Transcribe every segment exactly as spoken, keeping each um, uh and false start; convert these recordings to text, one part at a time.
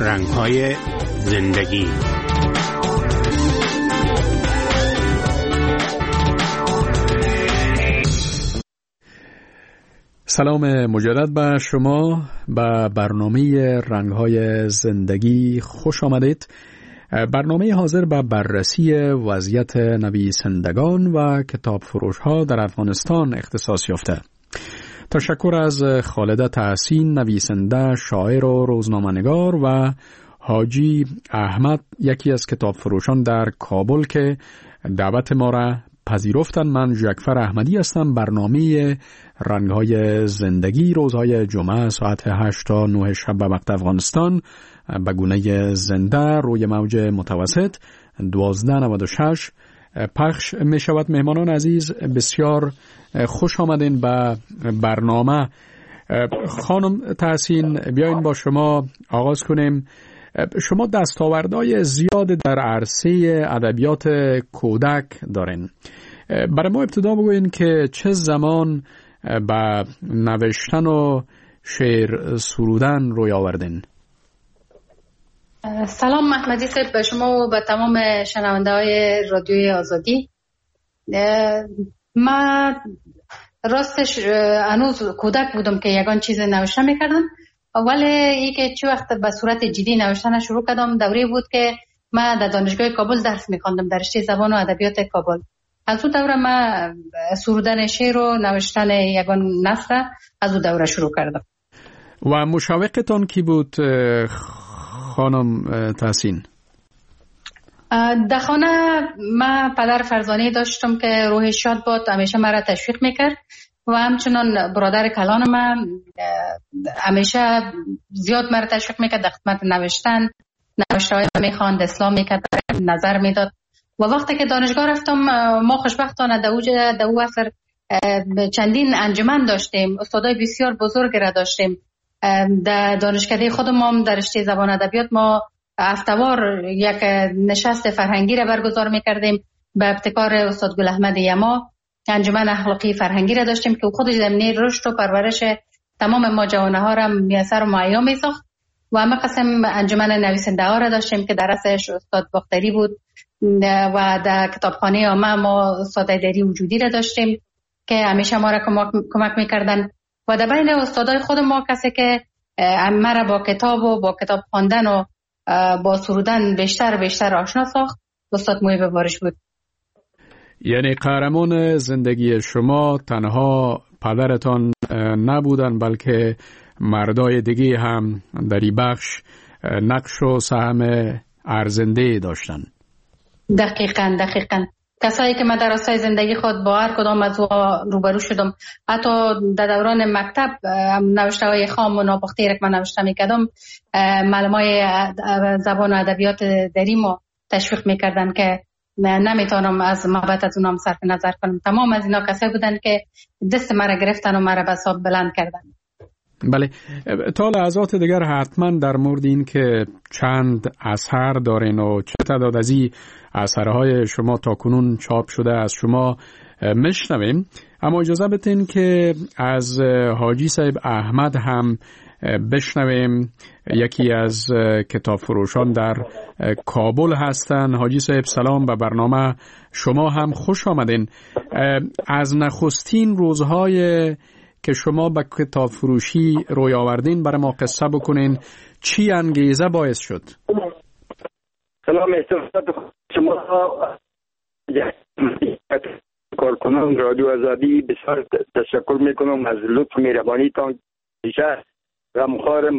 رنگ‌های زندگی. سلام مجدد به شما به برنامه رنگ‌های زندگی خوش آمدید. برنامه حاضر به بررسی وضعیت نویسندگان و کتاب فروش‌ها در افغانستان اختصاص یافته. تشکر از خالده تحسین، نویسنده، شاعر و روزنامه‌نگار، و حاجی احمد، یکی از کتاب فروشان در کابل که دعوت ما را پذیرفتن. من جعفر احمدی هستم. برنامه رنگ‌های زندگی روزهای جمعه ساعت هشت تا نه شب به وقت افغانستان به گونه زنده روی موج متوسط دوازده نود و شش پخش می شود. مهمانان عزیز بسیار خوش آمدین به برنامه. خانم تحسین، بیاین با شما آغاز کنیم. شما دستاوردهای زیاد در عرصه ادبیات کودک دارین. برای ما ابتدا بگوین که چه زمان به نوشتن و شعر سرودن روی آوردین؟ سلام محمدی صاحب به شما و به تمام شنونده های رادیوی آزادی. من راستش هنوز کودک بودم که یگان چیز نوشتن میکردم، ولی ای که چه وقت به صورت جدی نوشتن شروع کردم دوره بود که من در دانشگاه کابل درس میخواندم در رشته زبان و ادبیات کابل. از اون دوره من سرودن شعر و نوشتن یگان نثر از اون دوره شروع کردم. و مشوقتان کی بود خانم تحسین؟ در خانه من پدر فرزانه داشتم که روح شاد بود، همیشه مرا تشویق میکرد و همچنان برادر کلان من همیشه زیاد مرا تشویق میکرد در خدمت نوشتن. نوشته‌های میخواند، اصلاح میکرد، نظر میداد. و وقتی که دانشگاه رفتم ما خوشبختانه در اوج در او عصر چندین انجمن داشتیم، استادای بسیار بزرگ را داشتیم. در دانشکده خودم هم در رشته زبان ادبیات ما هفته‌وار یک نشست فرهنگی را برگزار میکردیم به ابتکار استاد گل احمد یما. انجمن اخلاقی فرهنگی را داشتیم که خودش زمینه رشد و پرورش تمام ما جوانه ها را میسر و مهیا میساخت. و همه قسم انجمن نویسنده ها را داشتیم که در رأسش استاد باختری بود و در کتابخانه عامه ما استاد ایدری وجودی را داشتیم که همیشه ما را کمک میکردن. و در بین استادای خود ما کسی که مرا با کتاب و با کتاب خواندن و با سرودن بیشتر بیشتر آشنا ساخت استاد محیب وارش بود. یعنی قهرمان زندگی شما تنها پدرتان نبودن بلکه مردای دیگه هم در این بخش نقش و سهم ارزنده داشتن. دقیقاً دقیقاً کسایی که من در راستای زندگی خود با هر کدام از اونها روبرو شدم. حتی در دوران مکتب نوشته‌های خام و ناپخته را که من نوشته می‌کردم، معلمای زبان و ادبیات دریمو تشویق می‌کردن که نمیتونم از محبت از اونام صرف نظر کنم. تمام از اینا کسایی بودن که دست مرا گرفتن و مرا به حساب بلند کردن. بله، تا لحظات دیگر حتما در مورد این که چند اثر دارین و چه تعداد از این اثرهای شما تا کنون چاپ شده از شما میشنویم. اما اجازه بدین که از حاجی صاحب احمد هم بشنویم. یکی از کتاب فروشان در کابل هستن. حاجی صاحب سلام، به برنامه شما هم خوش آمدین. از نخستین روزهای که شما به کتاب فروشی روی آوردین برای ما قصه بکنین. چی انگیزه باعث شد؟ سلام شما کارکنان رادیو آزادی، بسیار تشکر میکنم از لطف مهربانیتان. غمخوار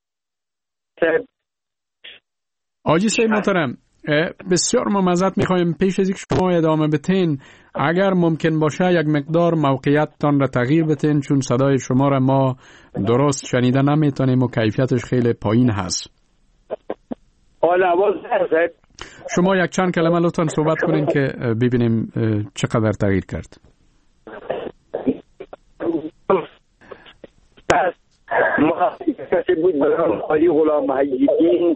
حاجی صاحب محترم، بسیار ما معذرت میخوایم پیش از اینکه شما ادامه بتین اگر ممکن باشه یک مقدار موقعیتتان را تغییر بتین، چون صدای شما را ما درست شنیده نمیتونیم و کیفیتش خیلی پایین هست. حالا آواز هست؟ شما یک چند کلمه لطفاً صحبت کنین که ببینیم چقدر تغییر کرد. ما کسی بود برام خالی غلام محیدین.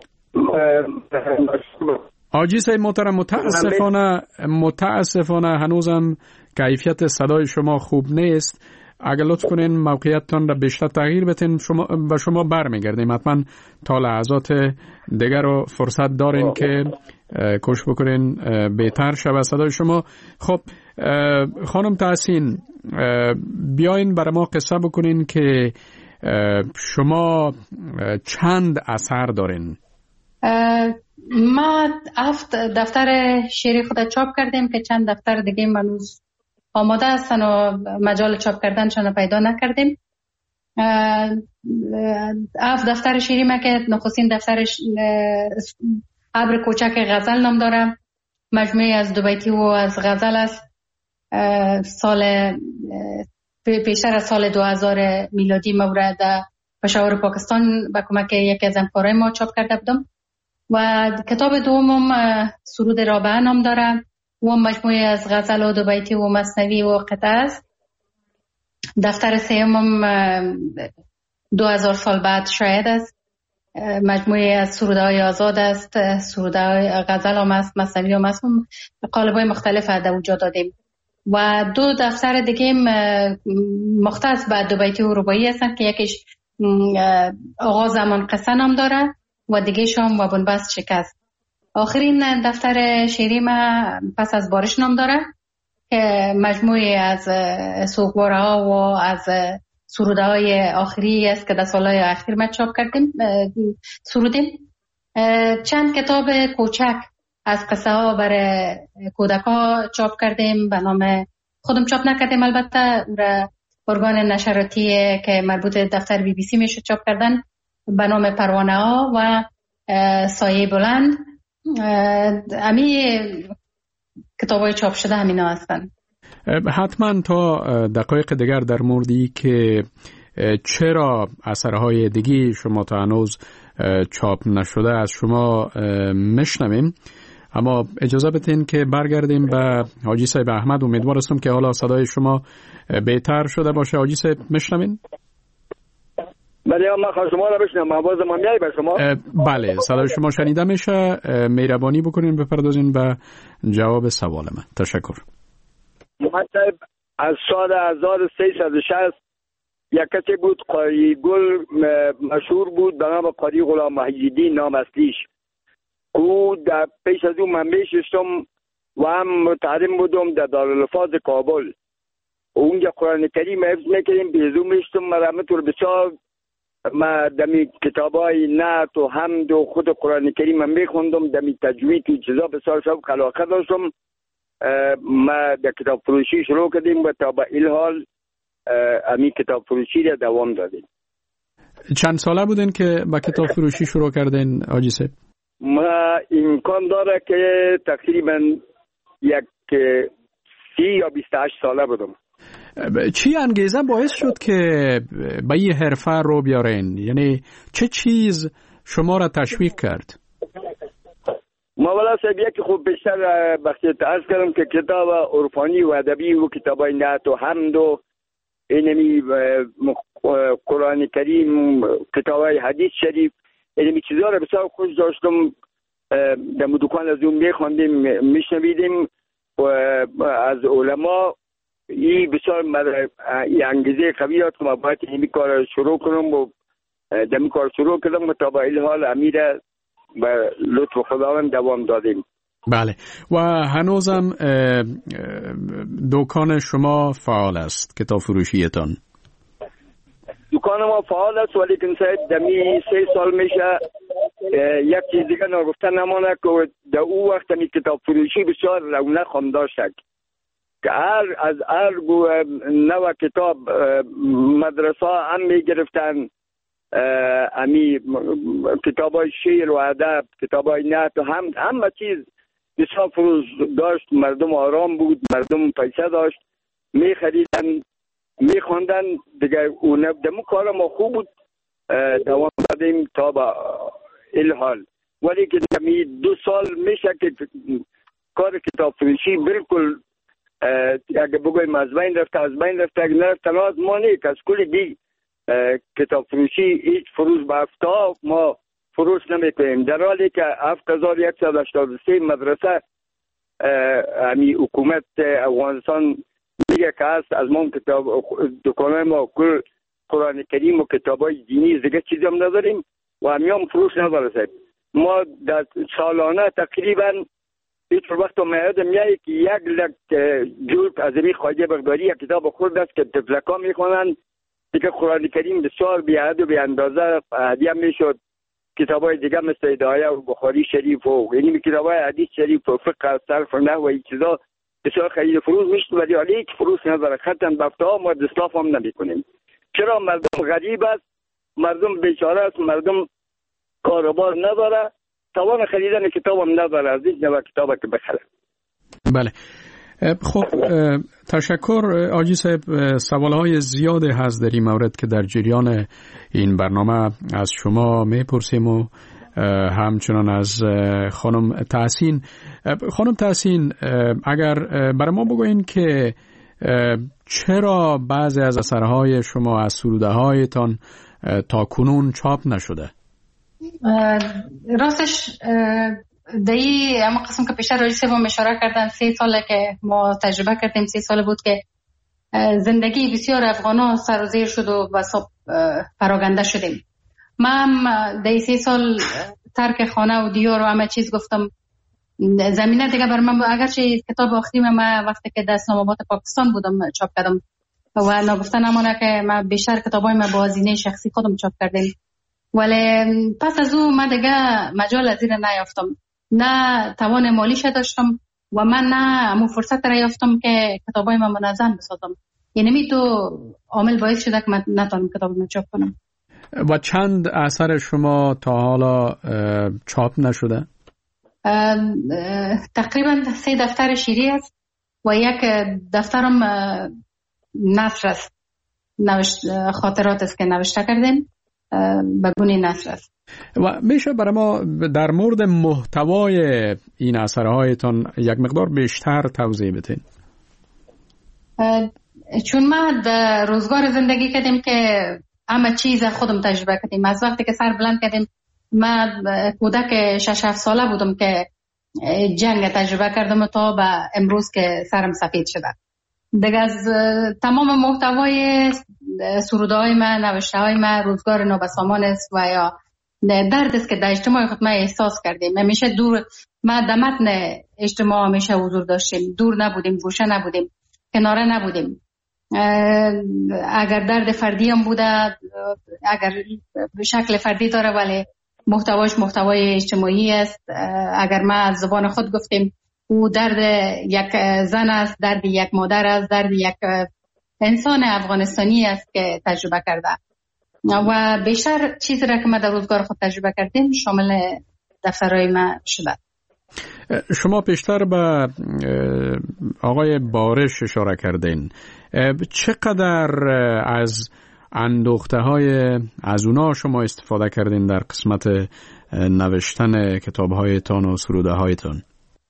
حاجی صاحب محترم، متاسفانه متاسفانه هنوزم کیفیت صدای شما خوب نیست. اگر لطف کنین موقعیتتان را بیشتر تغییر بتین شما و شما برمیگردیم. حتما تا لحظات دیگر رو فرصت دارین که کوشش بکنین بهتر شود صدای شما. خب خانم تحسین، بیاین برای ما قصه بکنین که شما چند اثر دارین؟ ما هفت دفتر شعری خود چاپ کردیم که چند دفتر دیگه منوز آماده هستن و مجال چاپ کردنشان پیدا نکردیم. هفت دفتر شعری ما که نخستین دفترش ابر کوچک غزل نام داره، مجموعه از دو بیتی و از غزل است. سال پیشتر از سال دو هزار میلادی مورد پشاور پاکستان با کمک یکی از همکارای ما چاپ کرده بودم. و کتاب دومم سرود رابعه نام داره و مجموعه از غزل و دو بیتی و مثنوی و قطعه است. دفتر سومم دو هزار سال بعد شاید است، مجموعه از سرودهای آزاد است، سرودهای غزل هم است، مثنوی هم است، قالب‌های مختلف در اونجا دادیم. و دو دفتر دیگه مختص به دو بیتی و رباعی هستند که یکیش آغاز زمان قصه نام داره و دیگه شام و بنبست شکست. آخرین دفتر شعری ما پس از بارش نام داره که مجموعه از سوگواره ها و از سروده های آخری است که در سالهای اخیر ما چاپ کردیم سرودیم. چند کتاب کوچک از قصه ها برای کودک ها چاپ کردیم، به نام خودم چاپ نکردیم البته، را ارگان نشراتی که مربوط دفتر بی بی سی میشه چاپ کردن، به نام پروانه ها و سایه بلند. امی کتاب های چاپ شده همینا هستن. حتما تا دقایق دیگر در موردی که چرا اثرهای دیگی شما تا هنوز چاپ نشده از شما مشنویم، اما اجازه بدین که برگردیم به حاجی صاحب احمد. امیدوار هستم که حالا صدای شما بهتر شده باشه. حاجی صاحب میشنوین؟ بله من خواهم شما را بشنم. آواز من میایی به شما؟ بله صدای شما شنیده میشه. مهربانی بکنین بپردازین به جواب سوال من. تشکر. محمد صاحب از سال هزار و سیصد و شصت یک کسی بود، قاری گل مشهور بود به نام قاری غلام محی‌الدین نام اصلیش. او در پیش از او من میشستم و هم متعلم بودم در دارالحفاظ کابل. اونجا قرآن کریم حفظ میکردیم، بیزو میشتم مرمت رو بسیار ما دمی کتابای نعت و حمد و خود قرآن کریم هم میخوندم، دمی تجوید و چیزا بسیار شب خلاقه داشتم. ما در کتاب فروشی شروع کردیم و تا به این حال امی کتاب فروشی را دوام دادیم. چند ساله بودین که با کتاب فروشی شروع کردین حاجی صاحب؟ ما امکان داره که تقریبا یک سی یا بیست و هشت ساله بودم. چی انگیزه باعث شد که به این حرفه رو بیارین؟ یعنی چه چیز شما را تشویق کرد؟ مولا صاحب یکی خوب بیشتر بخشی عرض کردم که کتاب عرفانی و ادبی و کتابای نعت و حمد و اینمی قرآن کریم، کتابای حدیث شریف، اینمی چیزا را بسیار خوش داشتم. در دکان از اون میخواندیم میشنویدیم و از علما این بسیار این انگیزه قوی داد که ما باید این کار شروع کنم و در این کار شروع کردم و تا با این حال امیر به لطف خداوند دوام دادیم. بله و هنوزم دکان شما فعال است، کتاب فروشیتان؟ دکان ما فعال است ولی کنسایت دمی سه سال میشه یک چیز دیگه نگفته نمانه که در او وقت می کتاب فروشی بسیار رونق هم داشت که هر از هر نوع کتاب مدرسه هم می گرفتن، امی کتاب های شعر و ادب، کتاب های نعت و هم همه چیز بسیار فروش داشت. مردم آرام بود، مردم پیسه داشت، می خریدن می خوندن دیگه. اون دمو کار ما خوب بود، دوام دادیم تا با این حال. ولی که دمی دو سال میشه که کار کتاب فروشی بالکل اگه بگویم از بین رفته از بین رفته اگه نرفته ناز ما نیک از کلی دی کتاب فروشی هیچ فروش به هفته ما فروش نمی کنیم، در حالی که هفت هزار یکصد و هشتاد و سه مدرسه همی حکومت افغانستان میگه که هست از ما کتاب دکانه ما کل قرآن کریم و کتابای دینی دیگه چیزی هم نداریم و همیام فروش نداره صاحب. ما در سالانه تقریبا هیچ وقت میاد میایی که یک لک جور از این خواجه بغدادی یک کتاب خورد است که تفلکا میخوانن دیگه قرآن کریم بسیار بی حد و بی اندازه هدیه میشد. کتابای دیگه مثل هدایه و بخاری شریف و یعنی کتابای حدیث شریف و فقه و صرف و نحو و این چیزا بسیار خرید فروش میشد ولی حالا هیچ فروش نداره. خطاً بفته ها ما دستاف هم نمیکنیم. چرا؟ مردم غریب است، مردم بیچاره است، مردم کاروبار نداره، توان خریدن کتاب هم نداره از این نوع کتاب که بخره. بله خب تشکر آجی صاحب. سوالهای زیاد هست در این مورد که در جریان این برنامه از شما میپرسیم و همچنان از خانم تحسین. خانم تحسین اگر برای ما بگوین که چرا بعضی از اثرهای شما از سروده هایتان تا کنون چاپ نشده؟ راستش دایی اما قسم که پیشتر راجع سه با اشاره کردن سه ساله که ما تجربه کردیم، سه ساله بود که زندگی بسیار افغانا سر و زیر شد و بساب پراگنده شدیم. من دایی سه سال ترک خانه و دیار و همه چیز گفتم زمینه دیگه بر من. اگرچه کتاب آخریم من وقتی که در اسلام آباد پاکستان بودم چاپ کردم و نگفتن نمونه که من بیشتر کتابای من با هزینه شخصی خودم چاپ کردیم، ولی پس از او من دیگه مجال از این نیافتم، نه توان مالیش داشتم و من نه امو فرصت را یافتم که کتابای من منظم بسازم. یعنی می تو عامل باعث شده که من نتونم کتاب من چاپ کنم. و چند اثر شما تا حالا چاپ نشده؟ تقریبا سه دفتر شیری است و یک دفترم نثر است، نوشت خاطرات است که نوشته کردیم به گونه نثر است. و میشه برای ما در مورد محتوای این اثرهایتان یک مقدار بیشتر توضیح بدین؟ چون ما در روزگار زندگی کردیم که همه چیز خودم تجربه کردیم. از وقتی که سر بلند کردیم، من کودک شش هفت ساله بودم که جنگ تجربه کردم تا به امروز که سرم سفید شده. دیگه از تمام محتوای سروده های من، نوشته های من روزگار نابسامان است و یا درد است که در اجتماع خود ما احساس کردیم. همیشه دور، ما در متن اجتماع همیشه حضور داشتیم، دور نبودیم، گوشه نبودیم، کناره نبودیم. اگر درد فردی هم بوده، اگر شکل فردی داره ولی محتواش محتوای اجتماعی است. اگر ما از زبان خود گفتیم او درد یک زن است، درد یک مادر است، درد یک انسان افغانستانی است که تجربه کرده. و بیشتر چیزی را که ما در روزگار خود تجربه کردیم شامل دفترهای ما شده. شما پیشتر به آقای بارش اشاره کردین. چقدر از اندوخته های از اونا شما استفاده کردین در قسمت نوشتن کتاب هایتان و سروده هایتان؟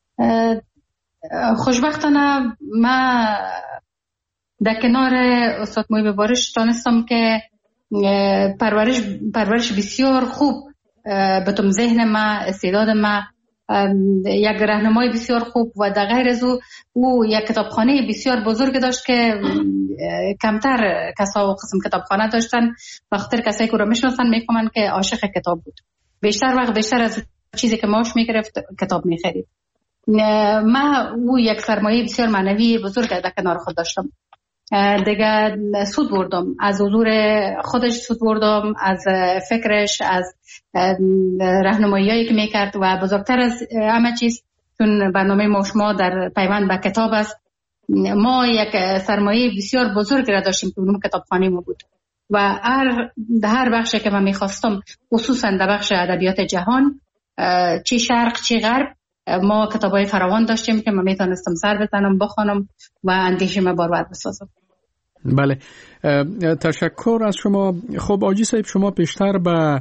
خوشبختانه ما در کنار استاد محیب بارش تانستم که پرورش پرورش بسیار خوب بتم ذهن ما، استعداد ما، یک راهنمای بسیار خوب و در غیر از او او یک کتابخانه بسیار بزرگ داشت که کمتر کسا و قسم کتابخانه داشتن. بخاطر کسایی که رو میشناسن میفهمن که عاشق کتاب بود. بیشتر وقت بیشتر از چیزی که ماش میگرفت کتاب میخرید. ما او یک سرمایه بسیار معنوی بزرگ در کنار خود داشتم. دیگه سود بردم از حضور خودش، سود بردم از فکرش، از راهنمایی‌هایی که میکرد و بزرگتر از همه چیز چون برنامه ما شما در پیوند به کتاب است، ما یک سرمایه بسیار بزرگ را داشتیم که اونم کتابخانه ما بود و هر هر بخشی که من میخواستم، خصوصا در بخش ادبیات جهان، چه شرق چه غرب، ما کتابای فراوان داشتیم که من میتونستم سر بزنم، بخوانم و اندیشه بارور بسازم. بله، تشکر از شما. خب آجی صاحب، شما پیشتر به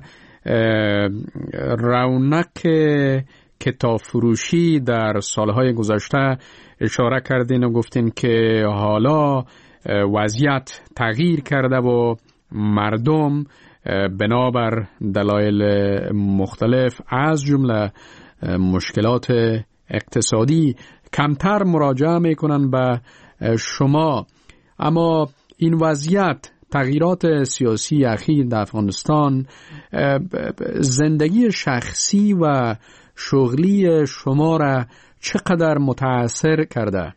رونق کتاب فروشی در سالهای گذشته اشاره کردین و گفتین که حالا وضعیت تغییر کرده و مردم بنابر دلایل مختلف از جمله مشکلات اقتصادی کمتر مراجعه میکنن به شما. اما این وضعیت، تغییرات سیاسی اخیر در افغانستان، زندگی شخصی و شغلی شما را چقدر متاثر کرده؟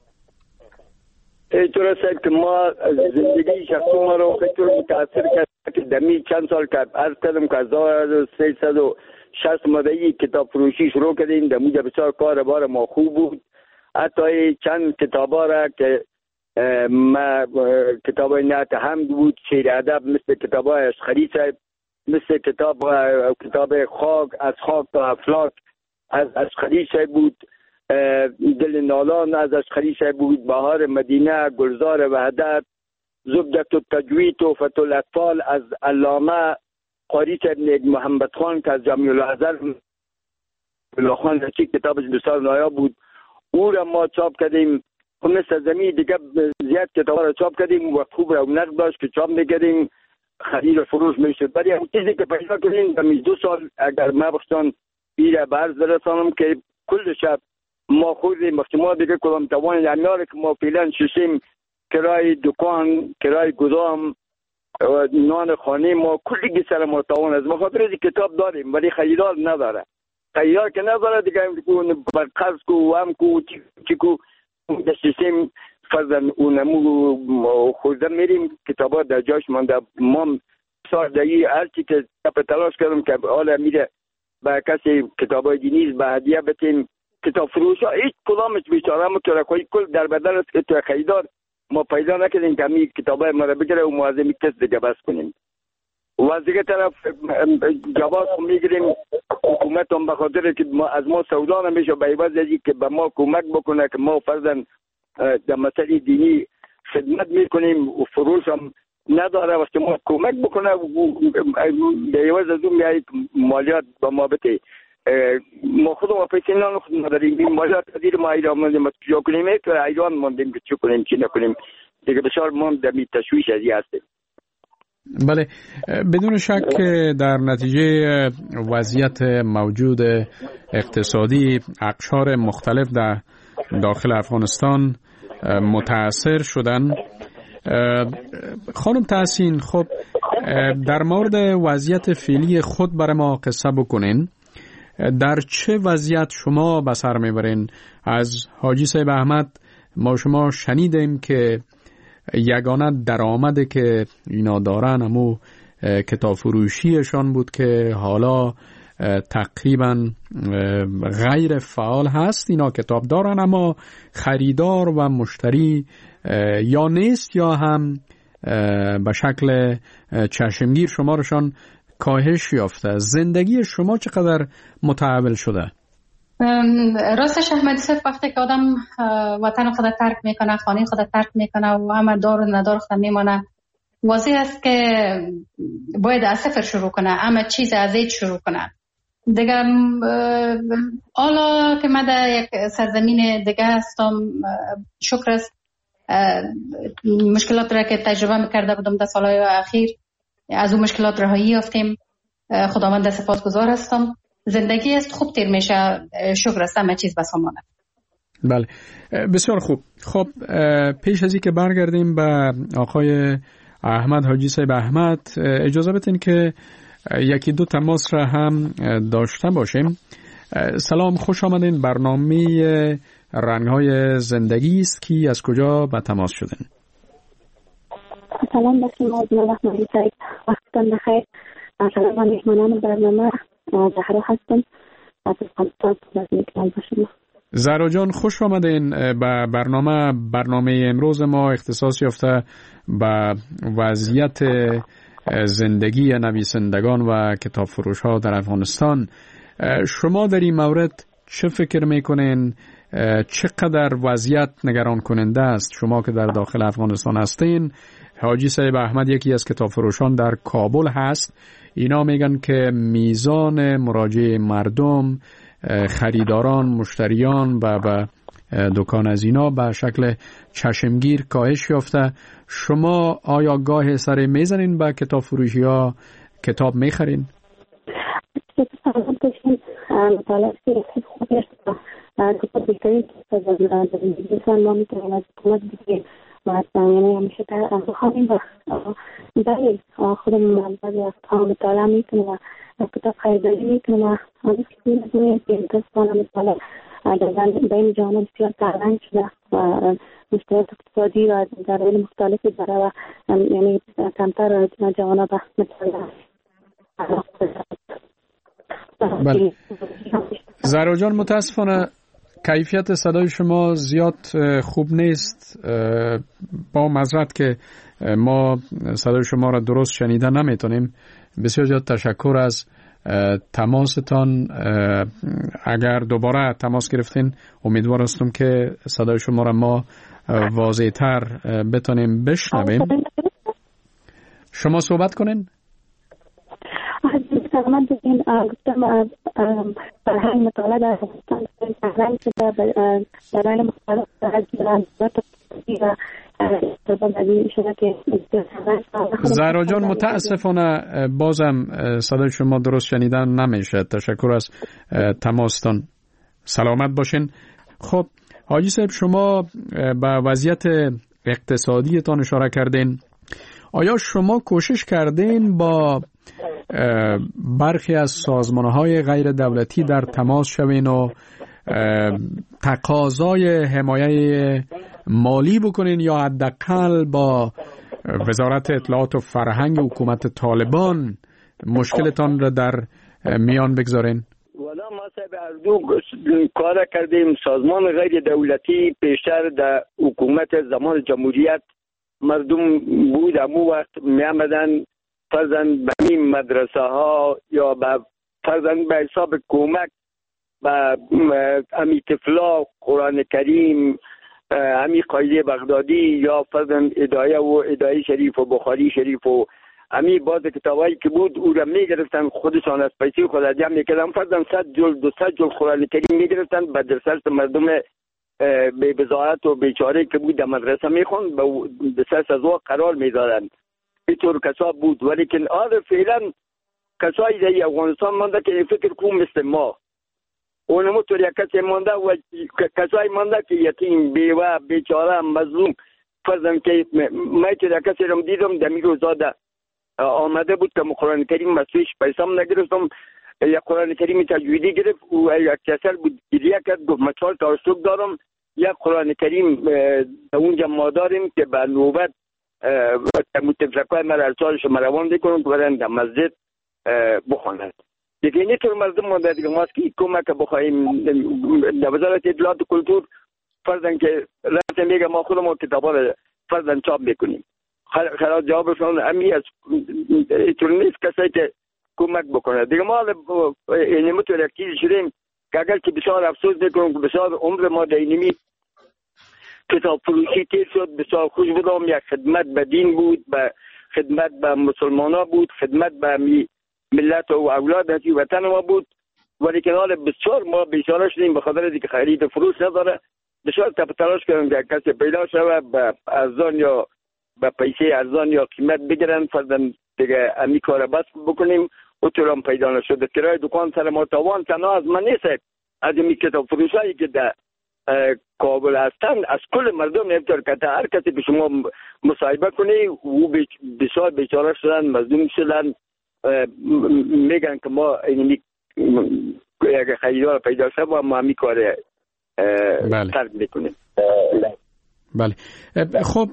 اینطور است که ما زندگی شخصی ما رو خیلی متاثر کرد که دمی چند سال که عرض کردم که از هزار و سیصد و شصت مدعی کتاب فروشی شروع کردیم. در موجه بسیار کار بار ما خوب بود. حتی چند کتاب ها را که ما کتاب های نعت حمد بود، شعر ادب، مثل کتاب های اشخری صاحب، مثل کتاب کتاب خاک از خاک تا افلاک از اشخری صاحب بود، دل نالان از اشخری صاحب بود، بهار مدینه، گلزار وحدت، زبدت التجوید، توفت الاطفال از علامه قاری صاحب محمد خان که از جامع الازهر خان رشی کتابش بسیار نایاب بود، او را ما چاپ کردیم. مثل زمین دیگه زیاد کتاب را چاپ کردیم و خوب رونق داشت که چاپ میکردیم، خرید و فروش میشد. ولی اون چیزی که پیدا کردیم در دو سال اگر ما بخشان بیره برز برسانم که کل شب ما خوردیم احتمال دیگه کلام توان یعنی که ما فعلا ششیم کرای دکان، کرای گدام، نان خانه ما کلی سر ما توان از ما خاطر از کتاب داریم ولی خریدار نداره. خریدار که نداره دیگه بر قرض کو هم کو چی کو دستیم فرضاً اونمو خوردن میریم کتابا در جاش مانده. ما سال دایی هرچی که تلاش کردم که حالا میره با کسی کتابای دینی به هدیه بتیم. کتاب فروش ها هیچ کدامش بیچاره مترکوی کل در بدل است که تو خریدار ما پیدا نکردیم که همین کتابای ما را بگیره و معظمی کس دیگه بس کنیم. و از دیگه طرف جواز خو میگیریم حکومت هم بخاطر که ما از ما سودا نمیشه به عوض ازی که به ما کمک بکنه که ما فرضاً در مسئله دینی خدمت میکنیم و فروش هم نداره وقتی ما کمک بکنه به عوض از اون میایید مالیات به ما بده. ما خودم پیسه نان خود نداریم، این مالیات دیر ما ایران ماندیم چجا کنیم که ایران ماندیم که چی کنیم چی نکنیم دیگه بسیار ما در می تشویش ازی هستیم. بله، بدون شک در نتیجه وضعیت موجود اقتصادی اقشار مختلف در داخل افغانستان متاثر شدن. خانم تحسین، خب در مورد وضعیت فعلی خود برای ما قصه بکنین. در چه وضعیت شما به سر میبرین؟ از حاجی صاحب احمد ما شما شنیدیم که یگانه درآمده که اینا دارن همو کتاب فروشیشان بود که حالا تقریبا غیر فعال هست. اینا کتاب دارن اما خریدار و مشتری یا نیست یا هم به شکل چشمگیر شما رشان کاهش یافته. زندگی شما چقدر متحول شده؟ راستش احمدی صاحب وقتی که آدم وطن خود ترک میکنه، خانه خود ترک میکنه و همه دار و ندار خود میمانه، واضح است که باید از صفر شروع کنه، همه چیز از هیچ شروع کنه دیگه. حالا که من در یک سرزمین دیگه هستم، شکر است مشکلات را که تجربه میکرده بودم در سالهای اخیر از اون مشکلات رهایی یافتیم. خداوند سپاسگزار هستم. زندگی است خوب تیر میشه، شکر است همه چیز بسامانه. بله، بسیار خوب. خب پیش از این که برگردیم به آقای احمد، حاجی صاحب احمد، اجازه بدین که یکی دو تماس را هم داشته باشیم. سلام، خوش آمدین. برنامه رنگ‌های زندگی است که از کجا به تماس شدین؟ سلام بسیم از ملحمانی صاحب، وقتتان بخیر. سلام به مهمانان برنامه، زهرا هستم از افغانستان. نزدیک شما زهرا جان، خوش آمدین به برنامه. برنامه امروز ما اختصاص یافته به وضعیت زندگی نویسندگان و کتاب فروش ها در افغانستان. شما در این مورد چه فکر میکنین؟ چقدر وضعیت نگران کننده است؟ شما که در داخل افغانستان هستین، حاجی صاحب احمد یکی از کتاب فروشان در کابل هست. اینا میگن که میزان مراجعه مردم، خریداران، مشتریان و به دکان از اینا به شکل چشمگیر کاهش یافته. شما آیا گاه سر میزنین به کتاب فروشی ها؟ کتاب میخرین؟ مطالعه که خوب است که بهترین از زندگی ما میتونیم از حکومت بگیریم و یعنی همیشه در همین وقت برای خودمون بعضی وقتها مطالعه میکنیم و کتاب خریداری میکنیم و همیشه که میدونیم که دستانه مطالعه در بین جامعه بسیار ترنگ شده و مشکلات اقتصادی و در بین مختلفی داره و یعنی کمتر جوانه به مطالعه. بله. زهرا جان متاسفانه کیفیت صدای شما زیاد خوب نیست، با معذرت که ما صدای شما را درست شنیدن نمیتونیم. بسیار زیاد تشکر از تماستان. اگر دوباره تماس گرفتین امیدوار هستم که صدای شما را ما واضح تر بتونیم بشنویم. شما صحبت کنین. من بگیم گفتم فرهنگ مطالعه در فرهنگ شده برای مختلف زهرا جان متاسفانه بازم صدای شما درست شنیدن نمیشه. تشکر از تماستان. سلامت باشین. خب حاجی صاحب شما به وضعیت اقتصادیتان اشاره کردین. آیا شما کوشش کردین با برخی از سازمان‌های غیر دولتی در تماس شوین و تقاضای حمایت مالی بکنین یا حداقل با وزارت اطلاعات و فرهنگ حکومت طالبان مشکلتان را در میان بگذارین؟ والا ما صاحب اردو کار کردیم. سازمان غیر دولتی پیشتر در حکومت زمان جمهوریت مردم بود، امو وقت می آمدن فرزن به این مدرسه ها یا به فرزن به حساب کمک به امی طفلا قرآن کریم، امی قایده بغدادی یا فرزن ادایه و ادایه شریف و بخاری شریف و امی باز کتابایی که بود او را می گرفتن خودشان از پیسی خود جمع می کردن. فرزن صد جلد دو صد جلد قرآن کریم می گرفتن به در سرس مردم به بضاعت و بیچاره که بود در مدرسه می خوند به سرس از او قرار می دادن. اینطور کسا بود، ولیکن آره فعلا کسایی در افغانستان مانده که فکر کنم مثل ما اونمو طور یک کسی مانده و کسایی مانده که یتیم بیوه بیچاره مظلوم. فرضاً که من طور یک کسی رو دیدم در می روزاده آمده بود که قرآن کریم مسویش پیسام نگرفتم، یک قرآن کریم تجویدی گرفت و یک کسر بود گریه کرد گفت من چهار تا اشتوک دارم، یک قرآن کریم اونجا ما داریم که به نوبت متفلکای مرا ارسالش مروان بکنند و برند در مسجد بخواند. دیگه اینی طور مردم مانده دیگه ماست که کمک بخواهیم در وزارت اطلاعات و کلتور فرضاً که رفت میگه ما خودمون کتابا رو فرضاً چاپ میکنیم. خلاص جوابشون امی از اینطور نیست کسی که کمک بکنه. دیگه ما اینی مطور اکتیزی شدیم که اگر که بسیار افسوس میکنم که بسیار عمر ما در اینمی کتاب فروشی تیر شد. بسیار خوش بودم، یک خدمت به دین بود، به خدمت به مسلمان ها بود، خدمت به ملت و اولاد هستی وطن ما بود، ولی کنال بسیار ما بیچاره شدیم به خاطر دیگه خرید فروش نداره. بسیار تپ تلاش کردیم که کسی پیدا شده به ارزان یا به پیسه ارزان یا قیمت بگیرن فردن دیگه امی کار بس بکنیم و طور هم پیدا نشده. کرای دکان سر ما تاوان تنها از من نیست، از این کتاب فروشایی که در کابل هستند از کل مردم نمیتر که هر کسی به شما مصاحبه کنی و بسیار بیچاره شدن، مظلوم شدن، میگن که ما اینمی یک خریدار پیدا شد و ما همی کار ترک میکنیم. بله. خب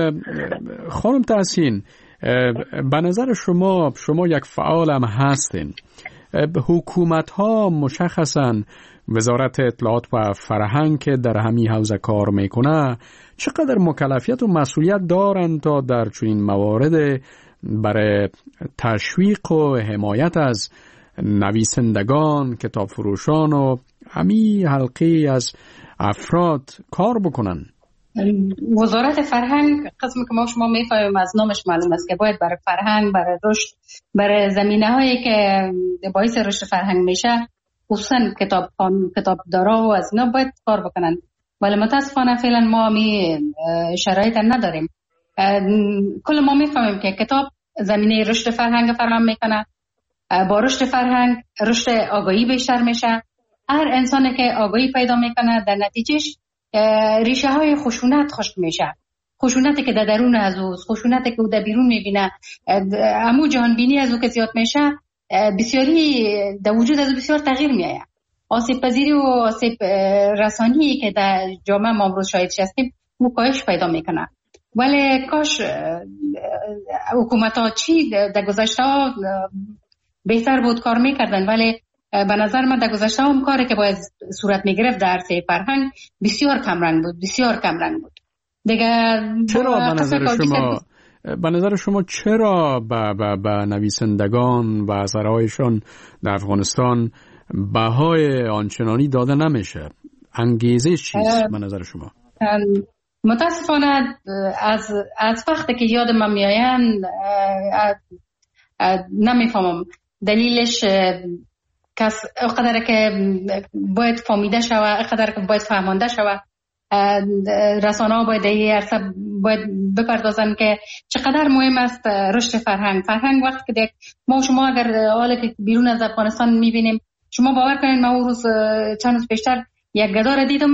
خانم تحسین، به نظر شما شما یک فعال هم هستین، حکومت ها مشخصاً وزارت اطلاعات و فرهنگ که در همین حوزه کار میکنه چقدر مکلفیت و مسئولیت دارند تا در چنین موارد برای تشویق و حمایت از نویسندگان، کتاب فروشان و همین حلقه از افراد کار بکنن؟ وزارت فرهنگ قسمی که ما شما میفهمیم از نامش معلوم است که باید برای فرهنگ، برای رشد، برای زمینه هایی که باعث رشد فرهنگ میشه خصوصا کتاب کتاب دارا و از اینا باید کار بکنن، ولی متاسفانه فعلا ما می شرایط نداریم. کل ما میفهمیم که کتاب زمینه رشد فرهنگ فراهم میکنه، با رشد فرهنگ رشد آگاهی بیشتر میشه. هر انسانی که آگاهی پیدا میکنه در نتیجهش ریشه های خشونت خشک میشه. خشونتی که در درون از او، خشونتی که او در بیرون میبینه، امو جهان بینی از او که زیاد میشه، بسیاری در وجود از او بسیار تغییر میآید. آسیب پذیری و آسیب رسانی که در جامعه ما امروز شاهدش هستیم او کاهش پیدا میکنه. ولی کاش حکومت ها چی در گذشته ها بهتر بود کار میکردن، ولی به نظر من در گذشته هم کاری که باید صورت میگرفت در عرصه فرهنگ بسیار کمرنگ بود، بسیار کمرنگ بود. دیگه چرا به نظر شما به نظر شما چرا به به به نویسندگان و اثرهایشان در افغانستان بهای آنچنانی داده نمیشه؟ انگیزه چیست به نظر شما؟ متاسفانه از از وقتی که یاد من میآیند نمیفهمم دلیلش. کس اقدر که باید فهمیده شود، اقدر که باید فهمانده شود، رسانه ها باید این عرصه باید بپردازن که چقدر مهم است رشد فرهنگ. فرهنگ وقتی که ما شما اگر حالا که بیرون از افغانستان میبینیم، شما باور کنید من اون روز چند روز پیشتر یک گدار دیدم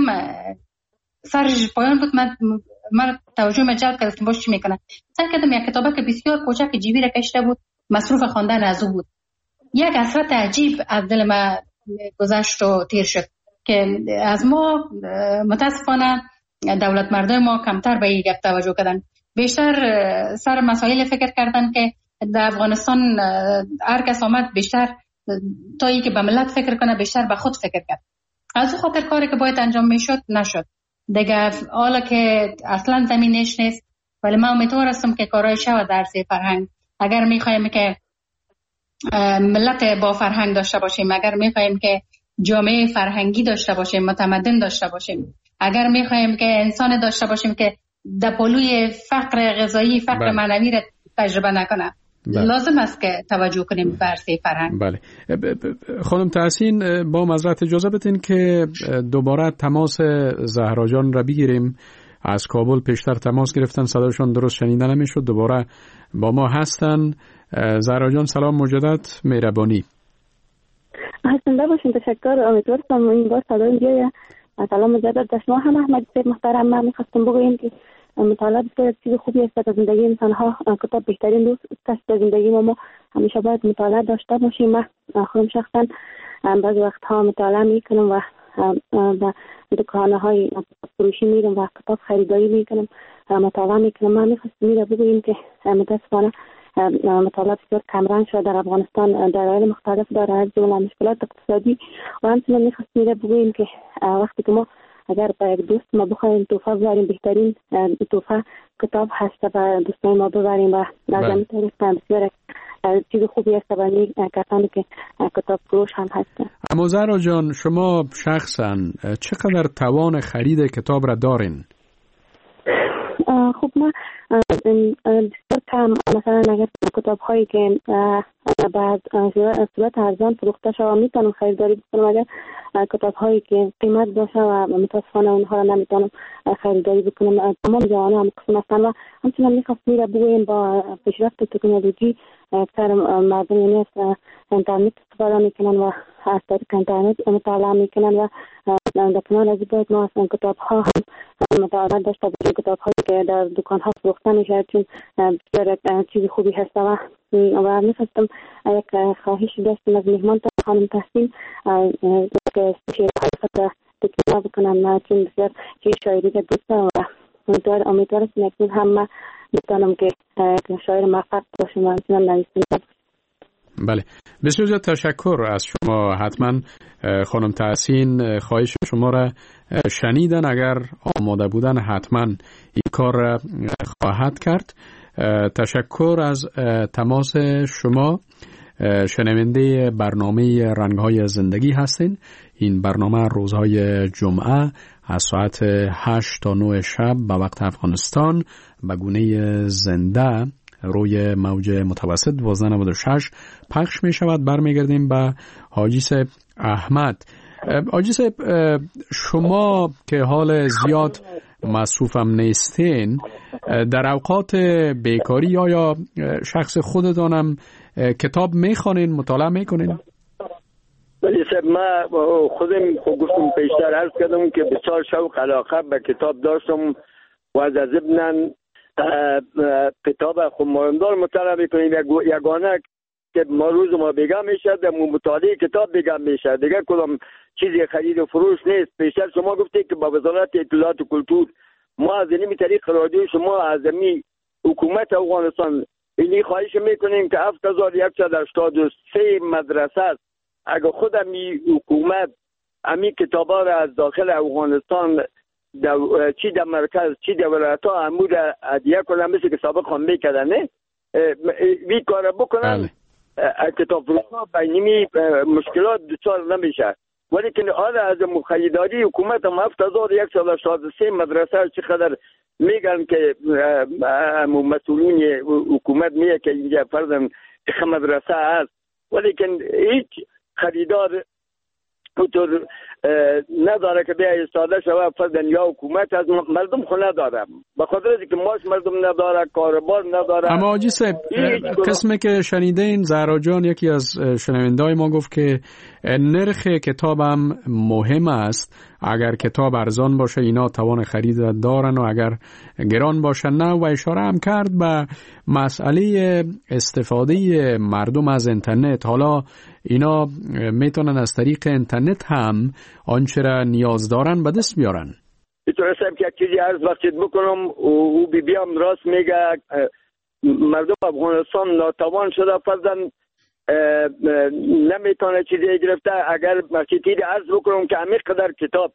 سرش پایان بود، من من توجه من جلب کرد که باش چی میکنه. سر کردم یک کتابه که بسیار کوچک جیبی را کشته بود، مصروف خواندن از او بود. یک اثرات عجیب از دل ما گذشت و تیر شد که از ما متاسفانه دولت مردم ما کمتر به این گپ توجه کردن، بیشتر سر مسائل فکر کردن که در افغانستان هر کس آمد بیشتر تا ای که به ملت فکر کنه بیشتر به خود فکر کرد. از اون خاطر کاری که باید انجام میشد نشد دیگه. حالا که اصلا زمینش نیست، ولی من امیدوار هستم که کارهای شود در عرصه فرهنگ. اگر میخوایم که ملت با فرهنگ داشته باشیم، اگر میخوایم که جامعه فرهنگی داشته باشیم، متمدن داشته باشیم، اگر میخوایم که انسان داشته باشیم که در پلوی فقر غذایی، فقر بله. معنوی را تجربه نکنه، بله. لازم است که توجه کنیم به عرصه فرهنگ. بله. خانم تحسین، با معذرت اجازه بدین که دوباره تماس زهرا جان را بگیریم. از کابل پیشتر تماس گرفتن، صداشون درست شنیده نمیشد، دوباره با ما هستن. زهرا جان سلام مجدد، مهربانی. زنده باشین، تشکر. امیدوارم این بار صدای بیایه. سلام مجدد در شما هم احمد صاحب محترم. من میخواستم بگویم که مطالعه بسیار چیز خوبی است در زندگی انسان ها. کتاب بهترین دوست است در زندگی ما. ما همیشه باید مطالعه داشته باشیم. من خودم شخصا بعضی وقتها مطالعه میکنم و به دکانهای فروشی میرم و کتاب خریداری میکنم، مطالعه میکنم. من میخواستم میره بگویم که متاسفانه مطالعه بسیار کمرنگ شده در افغانستان، دلایل مختلف داره، از جمله مشکلات اقتصادی. و همچنین میخواستم میره بگویم که وقتی که ما اگر با یک دوست ما بخوایم تحفه ببریم، بهترین تحفه کتاب هست و دوستای ما ببریم و لازم است بسیار چیز خوبی است برای کسانی که کتاب فروش هم هستن. اما زهرا جان، شما شخصا چقدر توان خرید کتاب را دارین؟ خب ما بسیار کم، مثلا اگر کتاب هایی که بعد صورت ارزان فروخته شده میتونم خریداری بکنم. اگر کتاب هایی که قیمت داشته و متاسفانه اونها را نمیتونم خریداری بکنم. تمام جوانه هم قسم هستن و همچنان میخواست میره بگویم با پیشرفت تکنولوژی اکثر مردم یعنی از اینترنت استفاده میکنن و از طریق اینترنت مطالعه میکنن و در کنار از باید ما از کتاب ها هم مطالعه داشته باشیم. کتاب هایی که در دکان ها فروخته میشه چون بسیار چیز خوبی هست و و میخواستم یک خواهش داشتم از مهمان خانم تحسین که شعر خلفت تکنیه بکنم چون بسیار چیز شاعری که دوست دارم و امیدوار امیدوارم اکنون هم میتونم که شاعر موفق باشم و همچنان نویسنده. بله، بسیار زیاد تشکر از شما. حتما خانم تحسین خواهش شما را شنیدن، اگر آماده بودن حتما این کار را خواهد کرد. تشکر از تماس شما. شنونده برنامه رنگ‌های زندگی هستین. این برنامه روزهای جمعه از ساعت هشت تا نه شب به وقت افغانستان به گونه زنده روی موج متوسط دوازده نود و شش پخش می شود. برمیگردیم به حاجی صاحب احمد. حاجی صاحب، شما که حال زیاد مصروفم نیستین، در اوقات بیکاری یا یا شخص خودتانم کتاب میخوانین، مطالعه میکنین؟ ولی سب من خودم خود گفتم پیشتر عرض کردم که بسیار شوق علاقه به کتاب داشتم و از ابنان کتاب خود مهمدار مطالعه میکنیم. یگانه که ما روز ما بگم میشه در مطالعه کتاب بگم میشه، دیگه کدام چیزی خرید و فروش نیست. پیشتر شما گفتید که با وزارت اطلاعات و کلتور ما از اینی طریق رادیو شما از این حکومت افغانستان اینی خواهش میکنیم که هفت هزار و صد و هشتاد و سه مدرسه است. اگر خود امی حکومت امی کتابا را از داخل افغانستان دو... چی در مرکز چی در ولایت ها امور ادیه کنن مثل که سابق هم میکردن وی کار بکنن کتاب فروش ها بینیمی مشکلات دچار نمیشه. ولی که آره از مخیداری حکومت هم هفت هزار و صد و هشتاد و سه مدرسه چقدر میگن که مسئولین حکومت میگه که اینجا فرضاً مدرسه هست، ولی که هیچ خریدار اونطور نداره که بیا استاده شوه فرضاً یا حکومت از مردم خو نداره، به خاطر اینکه ماش مردم نداره، کاربار نداره. اما آجی صاحب قسمی که شنیدین زهرا جان یکی از شنونده‌های ما گفت که نرخ کتابم مهم است، اگر کتاب ارزان باشه اینا توان خرید دارن و اگر گران باشه نه، و اشاره هم کرد به مسئله استفاده مردم از اینترنت. حالا اینا میتونن از طریق اینترنت هم آنچه را نیاز دارن به دست بیارن. میتونستم که یک چیزی عرض وقتید بکنم و بی بیام راست میگه مردم افغانستان ناتوان شده، فرضاً نمیتونه چیزی گرفته. اگر مسیطی عرض بکنم که همه قدر کتاب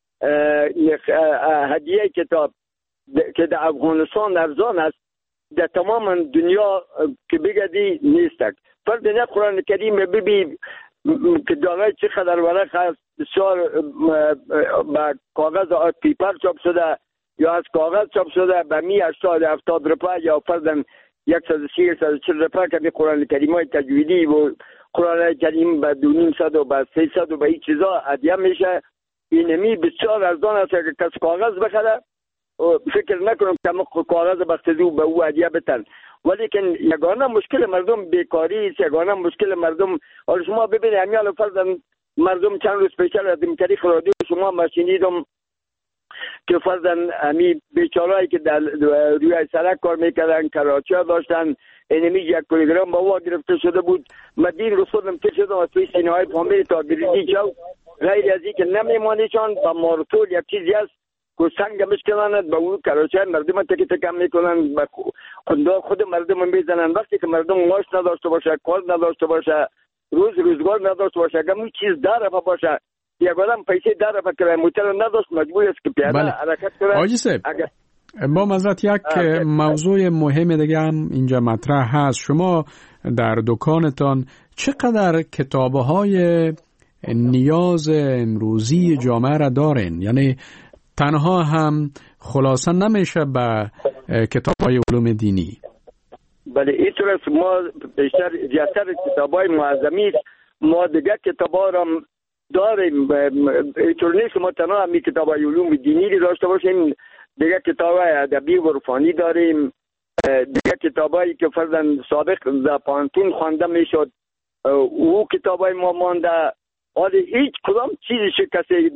هدیه کتاب که در افغانستان ارزان است در تمام دنیا که بگردی نیستک. فرض نه قرآن کریم ببین که دانه چقدر ورق هست، بسیار با کاغذ آت پیپر چاپ شده یا از کاغذ چاپ شده به می هشتاد هفتاد روپه یا فرضاً یکصد و سی صد و چهل روپه که قرآن کریم های تجویدی و قرآن کریم به دو نیم صد و به سیصد و به این چیزا هدیه میشه. اینمی بسیار ارزان است که کس کاغذ بخره فکر نکنم که کاغذ بخشیده و به او هدیه بتن. ولی که یگانه مشکل مردم بیکاری است، یگانه مشکل مردم. حالا شما ببینید همیال فرضاً مردم چند روز پیشتر از این طریق رادیو شما ما شنیدم که فرضاً همی بیچارهایی که در روی سرک کار میکردن کراچی ها داشتن اینمی یک کیلوگرم با وا گرفته شده بود. مدین رسولم که شدم از توی سینه های فامیلی تا گریدی چاو غیر از این که نمیمانیشان با مارتول یک چیزی هست که سنگ میشکنند با اون کراچی مردم تکی تکم میکنن با خونده خود مردم میزنن. وقتی که مردم ماش نداشته باشه، کار نداشته باشه، روز روزگار نداشته باشه، اگر اون چیز در رفت باشه یک آدم پیسه در رفت کرای موتر نداشت مجبور است که پیاده حرکت کنه. آجی صاحب با مزرعت یک موضوع مهم دیگه هم اینجا مطرح هست. شما در دکانتان چقدر کتاب‌های نیاز امروزی جامعه را دارین؟ یعنی تنها هم خلاصه نمیشه به کتاب‌های علوم دینی؟ بله اینطور است. ما بیشتر زیادتر کتاب‌های معظمی ما دیگه کتاب‌ها را داریم. اینطور نیست ما تنها همی کتاب‌های علوم دینی داشته باشیم، دیگه کتاب‌های ادبی و عرفانی داریم، دیگه کتابایی که فرضاً سابق در پانتون خوانده میشد او کتابای ما مانده. حالا هیچ کدام چیزی که کسی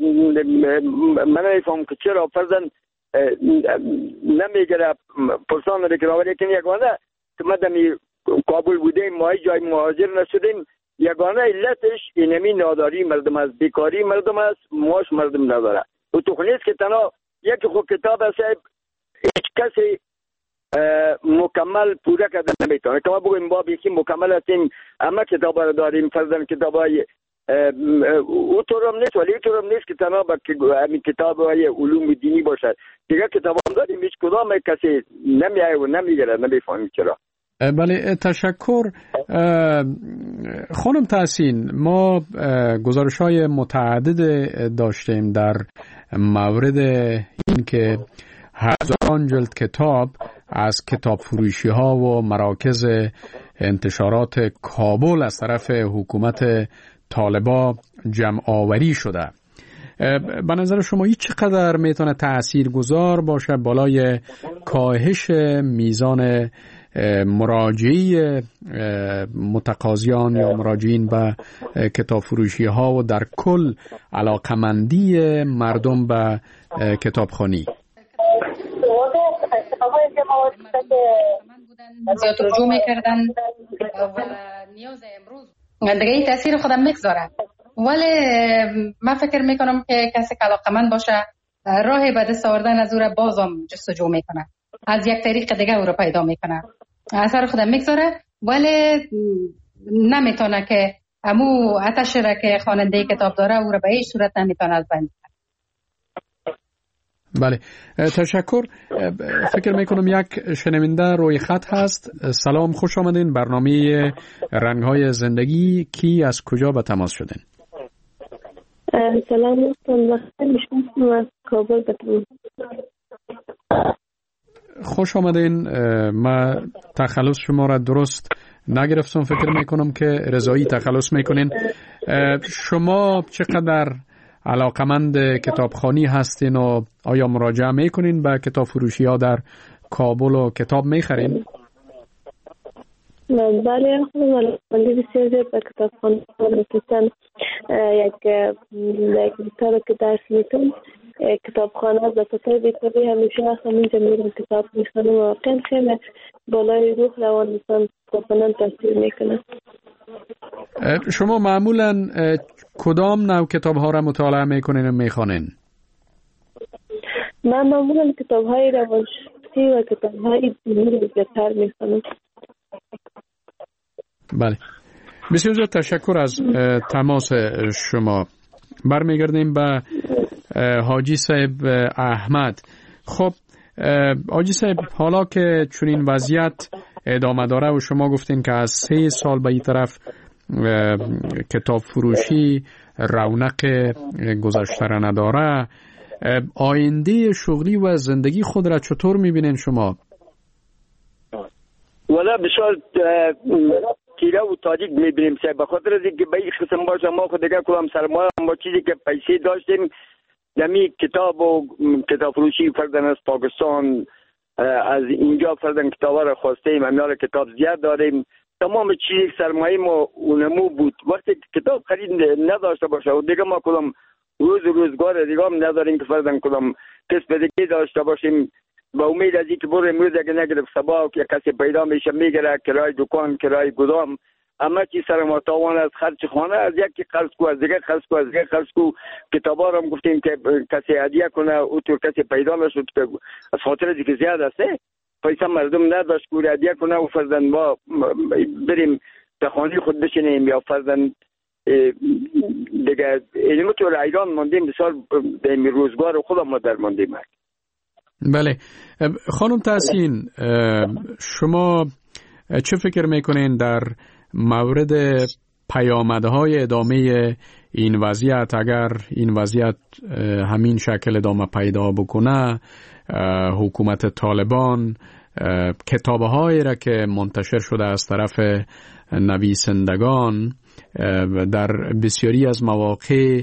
من نمیفهم که چرا فرضاً نمیگره پرسان بکنه. ولی که یگانه که ما دمی کابل بودیم ما جای مهاجر نشدیم، یگانه علتش اینمی ناداری مردم است، بیکاری مردم است، معاش مردم نداره. و تو نیست که تنها یکی خوب کتاب است هیچ کسی مکمل پوره کرده نمیتونه. که ما بگویم باب یکی مکمل هستیم اما کتاب را داریم، فرضاً کتاب های او طورم نیست. ولی طورم نیست که تنها با همین کتاب های علوم دینی باشد. دیگه کتاب هم داریم هیچ کدام کسی نمیایه و نمیگره، نمیفهمیم چرا. بله تشکر خانم تحسین. ما گزارش های متعدد داشتیم در مورد این که هزاران جلد کتاب از کتاب فروشی ها و مراکز انتشارات کابل از طرف حکومت طالبا جمع آوری شده. به نظر شما این چقدر میتونه تأثیر گذار باشه بالای کاهش میزان مراجعی متقاضیان یا مراجعین به کتاب فروشی ها و در کل علاقمندی مردم به کتابخوانی؟ زیاد رجوع میکردن و نیاز امروز دیگه این تاثیر خودم میگذاره، ولی من فکر میکنم که کسی که علاقمند باشه راهی به دست آوردن از او را بازم جستجو میکنه، از یک طریق دیگه او را پیدا میکنه، اثر خودم میگذاره، ولی نمیتونه که امو آتش را که خواننده کتاب داره او را به هیچ صورت نمیتونه از بین. بله، تشکر. فکر میکنم یک شنونده روی خط هست. سلام، خوش آمدین. برنامه رنگ‌های زندگی، کی از کجا به تماس شدین؟ سلام دوستان، میشم از کابل به تماس. خوش آمدین. من تخلص شما را درست نگرفتم، فکر میکنم که رضایی تخلص میکنین. شما چقدر علاقمند کتابخوانی هستین و آیا مراجعه میکنین به کتاب فروشی ها در کابل و کتاب میخرین؟ بله، خودم علاقمندی بسیار زیاد به کتابخوانی هستم. یک کتاب که درس میتونم کتابخانه به خاطر بیکاری همیشه همینجا میرم کتاب میخونم و واقعا خیلی بالای روح روان میکنم، کاملا تاثیر میکنه. شما معمولا کدام نوع کتاب ها را مطالعه میکنین و میخوانین؟ من معمولا کتاب های روانشناسی و کتاب های دینی را بیشتر میخوانم. بله، بسیار زیاد تشکر از تماس شما. برمیگردیم به حاجی صاحب احمد. خب حاجی صاحب، حالا که چنین وضعیت ادامه داره و شما گفتین که از سه سال به این طرف کتاب فروشی رونق گذشته را نداره، آینده شغلی و زندگی خود را چطور میبینین شما؟ والا بسیار تیره و تاریک میبینیم صاحب، به خاطر از اینکه به این قسم باشه ما خود دیگه کلام سرمایه ما چیزی که پیسه داشتیم دمی کتاب و کتاب فروشی فردن از پاکستان از اینجا فردن کتاب را خواسته امیال کتاب زیاد داریم، تمام چیز سرمایه ما اونمو بود. وقتی کتاب خرید نداشته باشه و دیگه ما کدام روز روزگار دیگه هم نداریم که فردن کدام کسب دیگه داشته باشیم، با امید از اینکه برو امروز اگه نگرفت صبح که کسی پیدا میشه میگیره کرای دکان کرای گدام، اما چی سرمایه تاوان از خرج خانه از یکی خرج کو از دیگه خرج کو از دیگه خرج کو. کتابا رو هم گفتیم که کسی هدیه کنه او تو کسی پیدا نشد که از خاطر اینکه زیاد است پیسه مردم نداشت که هدیه کنه و فرضاً ما بریم به خانه خود بشینیم یا فرضاً دیگه اینو تو ایران ماندیم بسیار به روزگار خودم ما در ماندیم. بله خانم تحسین، شما چه فکر میکنین در مورد پیامدهای ادامه این وضعیت؟ اگر این وضعیت همین شکل ادامه پیدا بکنه، حکومت طالبان کتابهایی را که منتشر شده از طرف نویسندگان در بسیاری از مواقع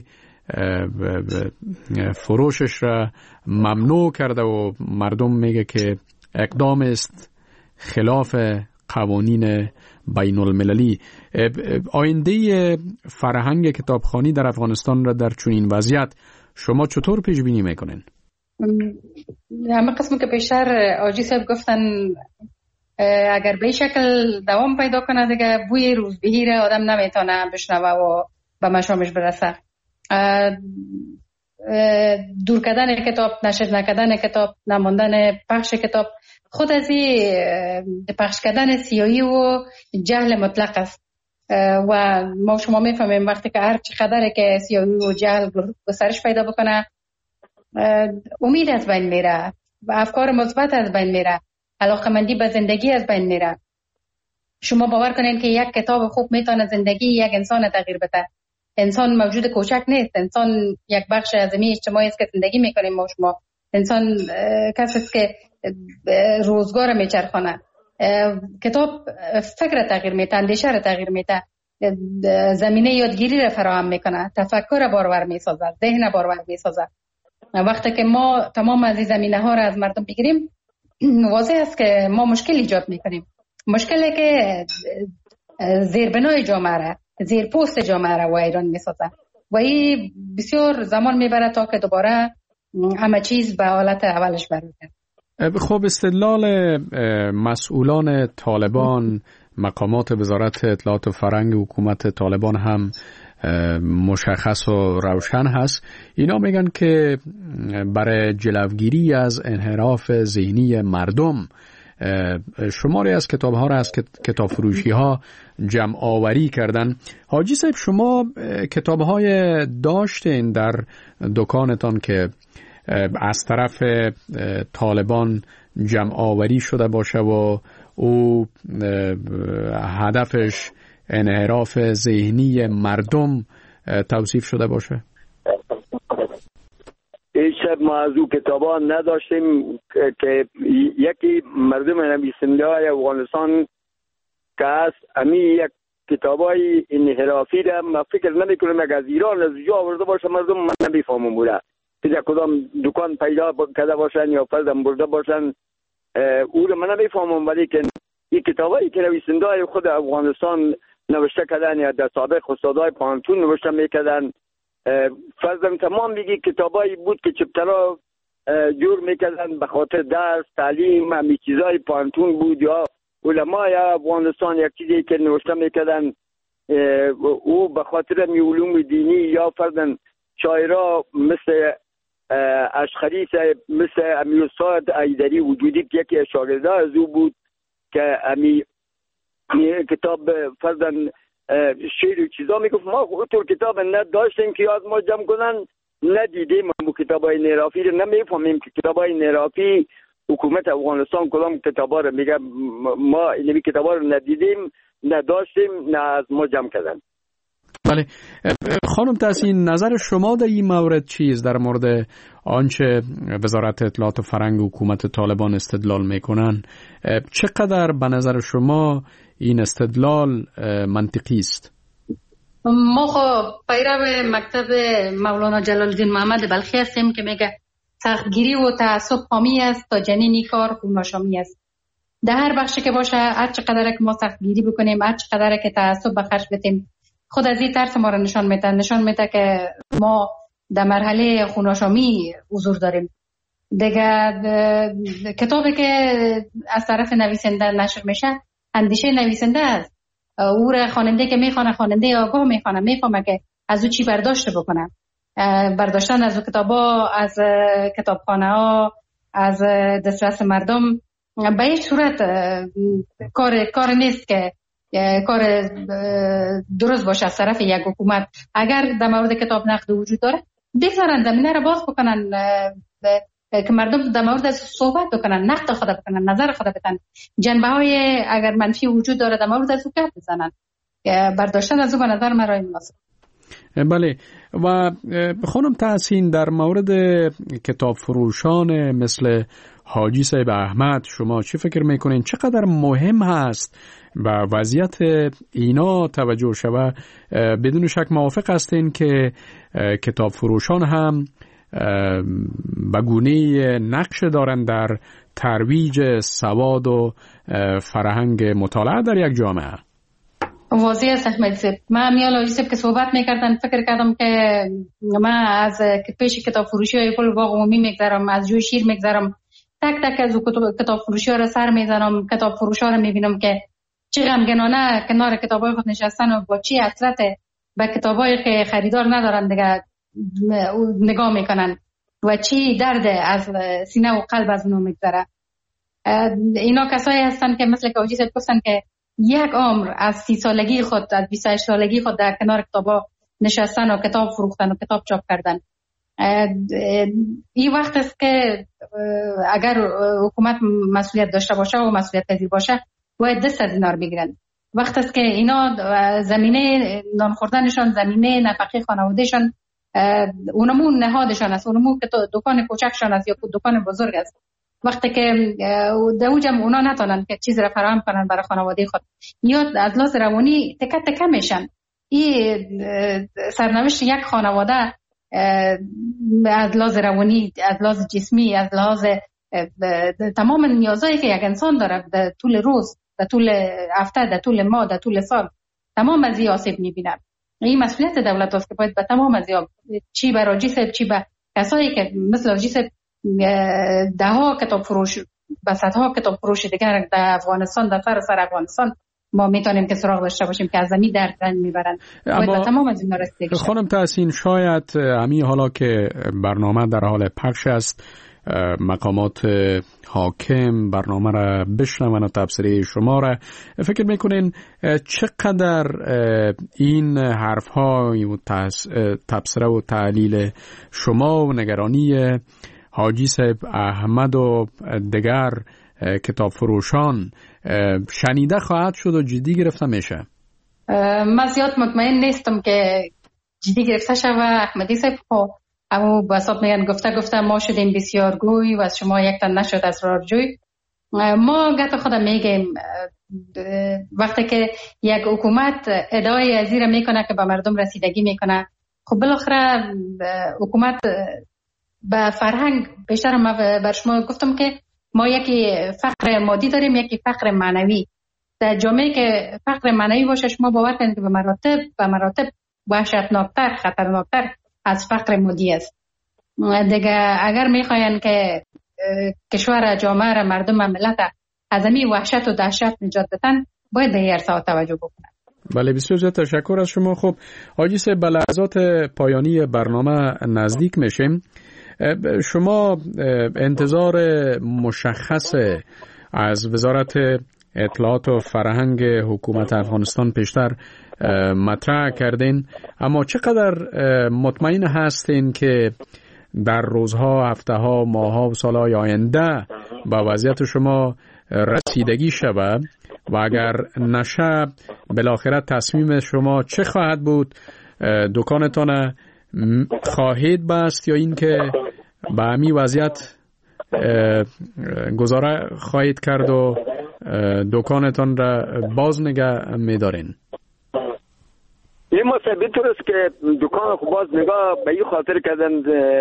فروشش را ممنوع کرده و مردم میگه که اقدام است خلاف قوانین بین المللی. آینده فرهنگ کتابخوانی در افغانستان را در چنین وضعیت شما چطور پیش بینی میکنین؟ همه قسم که پیشتر آجی صاحب گفتن اگر به شکل دوام پیدا کنه دیگه بوی روزبهی را آدم نمیتونه بشنوه و به مشامش برسه. دور کردن کتاب، نشر نکردن کتاب، نماندن پخش کتاب خود از این پخش کردن سیاهی و جهل مطلق است و ما شما میفهمیم وقتی که هر چقدر که سیاهی و جهل گسترش پیدا بکنه امید از بین میره و افکار مثبت از بین میره، علاقمندی به زندگی از بین میره. شما باور کنین که یک کتاب خوب میتونه زندگی یک انسان تغییر بده. انسان موجود کوچک نیست، انسان یک بخش از زمین اجتماعی است که زندگی میکنیم ما شما. انسان کسی است که روزگار میچرخونه. کتاب فکر تغییر میده، اندیشه را تغییر میده، زمینه یادگیری را فراهم میکنه، تفکر بارور میسازه، ذهن بارور میسازه. وقتی که ما تمام از این زمینه ها را از مردم بگیریم واضح است که ما مشکل ایجاد میکنیم. مشکلی که زیربنای جامعه را، زیر پوست جامعه را ویران می‌سازد و این بسیار زمان میبره تا که دوباره همه چیز به حالت اولش برگرده. خب استدلال مسئولان طالبان، مقامات وزارت اطلاعات و فرهنگ حکومت طالبان هم مشخص و روشن هست. اینا میگن که برای جلوگیری از انحراف ذهنی مردم شماری از کتاب ها را از کتاب فروشی ها جمع آوری کردن. حاجی صاحب، شما کتاب های داشتین در دکانتان که از طرف طالبان جمع آوری شده باشه و او هدفش انحراف ذهنی مردم توصیف شده باشه؟ هیچ ما از او کتابا نداشتیم که یکی مردم نویسنده های افغانستان که از امی یک کتابای انحرافی را من فکر نمی کنم که از ایران از جا آورده باشه، مردم من نمیفهمم بوده که کدام دکان پیدا کرده باشن یا فردم برده باشن، او را من نمیفهمم. ولی که این کتابایی که نویسنده های خود افغانستان نوشته کردن یا در سابق استادای پانتون نوشته میکردن، فرضاً تمام میگی کتابایی بود که چپترا جور میکردن به خاطر درس تعلیم همین چیزای پانتون بود، یا علمای افغانستان یک چیزی که نوشته میکردن او به خاطر می علوم دینی، یا فرضاً شاعرها مثل اشخری صاحب، مثل امی استاد ایدری وجودی که یکی شاگرده از او بود که امی کتاب فرضاً شعر و چیزا میگفت. ما اونطور کتاب نداشتیم که از ما جمع کنن، ندیدیم ما کتابای انحرافی رو نمیفهمیم که کتابای انحرافی حکومت افغانستان کدام کتابا رو میگه. ما این کتابا رو ندیدیم، نداشتیم، نه از ما جمع کردن. بله خانم تحسین، نظر شما در این مورد چیست در مورد آنچه وزارت اطلاعات و فرهنگ حکومت طالبان استدلال میکنن؟ چقدر به نظر شما این استدلال منطقی است؟ ما خب پیرو مکتب مولانا جلال الدین محمد بلخی هستیم که میگه سختگیری و تعصب حامی است تا جنین کار خوناشامی است. در هر بخشی که باشه، هر چقدر که ما سختگیری بکنیم، هر چقدر که تعصب به خرج بدیم، خود از این ترس ما را نشان میده نشان میده که ما در مرحله خوناشامی حضور داریم. دیگه کتابی که از طرف نویسنده نشر میشه اندیشه نویسنده است. او را خواننده که میخوانه، خواننده آگاه میخوانه، میفهمه که از او چی برداشت بکنه. برداشتن از او کتابا، از کتابخانه ها، از دسترس مردم به این صورت کار کار نیست که کار درست باشه از طرف یک حکومت. اگر در مورد کتاب نقد وجود داره، بگذارن زمینه را باز بکنن که مردم در مورد صحبت بکنن، نقد خود بکنن، نظر خود بدن. جنبه های اگر منفی وجود داره در مورد از او گپ بزنن. برداشتن از او به نظر من رای مناسب. بله. و خانم تحسین، در مورد کتاب فروشان مثل حاجی صاحب احمد شما چی فکر میکنین؟ چقدر مهم هست و وضعیت اینا توجه شود؟ بدون شک موافق هستین که کتاب فروشان هم به گونه نقش دارن در ترویج سواد و فرهنگ مطالعه در یک جامعه؟ واضح است احمد صاحب. من میال حاجی صاحب که صحبت میکردن فکر کردم که من از پیش کتاب فروشی های پل باغ عمومی میگذرم، از جوی شیر میگذرم، تک تک از کتاب فروشی ها را سر میزنم، کتاب فروش ها را میبینم که چه غمگنانه کنار کتاب های خود نشستن و با چی حسرت به کتاب هایی که خریدار ندارن دیگه نگاه میکنن و چی درد از سینه و قلب از اونو میگذره. اینا کسایی هستن که مثل که حاجی صاحب گفتن که یک عمر از سی سالگی خود، از بیست و هشت سالگی خود در کنار کتابا نشستن و کتاب فروختن و کتاب چاپ کردن. این وقت است که اگر حکومت مسئولیت داشته باشه و مسئولیت پذیر باشه باید دست از اینا رو بگیرن. وقت است که اینا زمینه نان خوردنشان، زمینه نفقه خانوادهشان، اونمون نهادشان است، اونمون که دکان کوچکشان است یا دکان بزرگ است. وقتی که در اوجم اونا نتونن که چیز را فراهم کنن برای خانواده خود یا از لحاظ روانی تکه تکه میشن. این سرنوشت یک خانواده از لحاظ روانی، از لحاظ جسمی، از لحاظ تمام نیازهایی که یک انسان داره در طول روز در طول هفته، در طول ماه، در طول سال تمام از این آسیب میبینن. این مسئولیت دولت است که باید به تمام از این، چی به راجی صاحب، چی به کسایی که مثل راجی صاحب ده ها کتاب فروش و صدها کتاب فروش دیگر در افغانستان، در سراسر افغانستان ما میتونیم که سراغ داشته باشیم که از زمین درد رنج میبرن. باید به تمام از این رسیدگی شد. خانم تحسین، شاید همین حالا که برنامه در حال پخش است مقامات حاکم برنامه را بشنون و تبصره شما را، فکر میکنین چقدر این حرف ها و تبصره و تعلیل شما و نگرانی حاجی صاحب احمد و دیگر کتاب فروشان شنیده خواهد شد و جدی گرفته میشه؟ من زیاد مطمئن نیستم که جدی گرفته شد و احمدی صاحب اما بساط میگن گفته گفته ما شدیم بسیار گوی و از شما یک تن نشد اسرارجوی. ما گفت خودم میگیم وقتی که یک حکومت ادعای از این میکنه که به مردم رسیدگی میکنه، خب بالاخره حکومت به فرهنگ بیشتر. ما بر شما گفتم که ما یکی فقر مادی داریم، یکی فقر معنوی. در جامعه که فقر معنوی باشه شما باور کنید که به مراتب به مراتب وحشتناکتر، خطرناکتر از فقر مادی است. دیگه اگر میخواین که کشور، جامعه را، مردم، ملت از این وحشت و دهشت نجات بدن، باید به این ارسال توجه بکنن. بله، بسیار زیاد تشکر از شما. خب حاجی صاحب، به لحظات پایانی برنامه نزدیک میشیم. شما انتظار مشخص از وزارت اطلاعات و فرهنگ حکومت افغانستان پیشتر مطرح کردین، اما چقدر مطمئن هستین که در روزها، هفته‌ها، ماه‌ها و سال‌های آینده با وضعیت شما رسیدگی شود و اگر نشه بالاخره تصمیم شما چه خواهد بود؟ دکانتان خواهید بست یا اینکه به همین وضعیت گزاره خواهید کرد و دکانتان را باز نگه می‌دارین؟ این مصابیت است که دکان خو باز نگاه به این خاطر کردن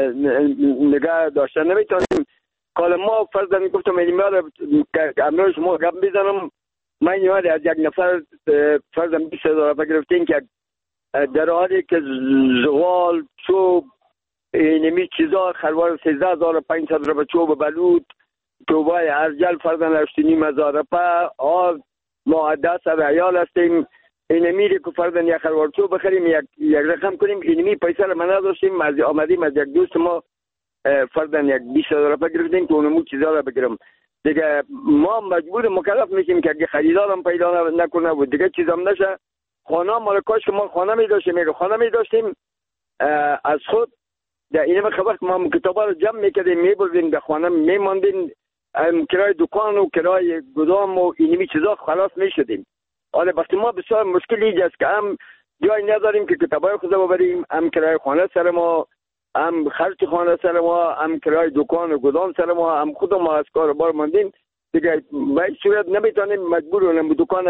نگاه داشته نمیتونیم. کال ما فرضاً گفتم این میاد که امروز شما گپ بزنم، من یاد از یک نفر فرضاً بیست هزار روپیه گرفتین که در حالی که زغال، چوب، اینمی چیزا خروار سیزده هزار و پنجصد روپیه، چوب بلود، توبای ارجل فرضاً هشت و نیم هزار روپیه. آب ما ده سر عیال هستیم، اینمی که فرضاً یک خروار چوب بخریم یک یک رقم کنیم، اینمی پیسه رو من نداشتیم، از آمدیم از یک دوست ما فرضاً یک بیست هزار روپیه گرفتیم که اونمو چیزا رو بگیرم. دیگه ما مجبور مکلف میشیم که خریدارم پیدا نکنه و دیگه چیزام نشه. خانه مال کاش که ما خانه می داشتیم، میگه خانه می داشتیم از خود در این خبر ما کتابا رو جمع میکردیم میبردیم به خانه میماندیم، کرای دکان و کرای گدام و اینمی چیزا خلاص میشدیم. حالا وقتی ما بسیار مشکل ایجاد است که هم جای نداریم که کتابای خود ببریم، هم کرای خانه سر ما، هم خرج خانه سر ما، هم کرای دکان و گدام سر ما، هم خود ما از کار بار ماندیم. دیگه به این صورت نمیتونیم، مجبوریم دکان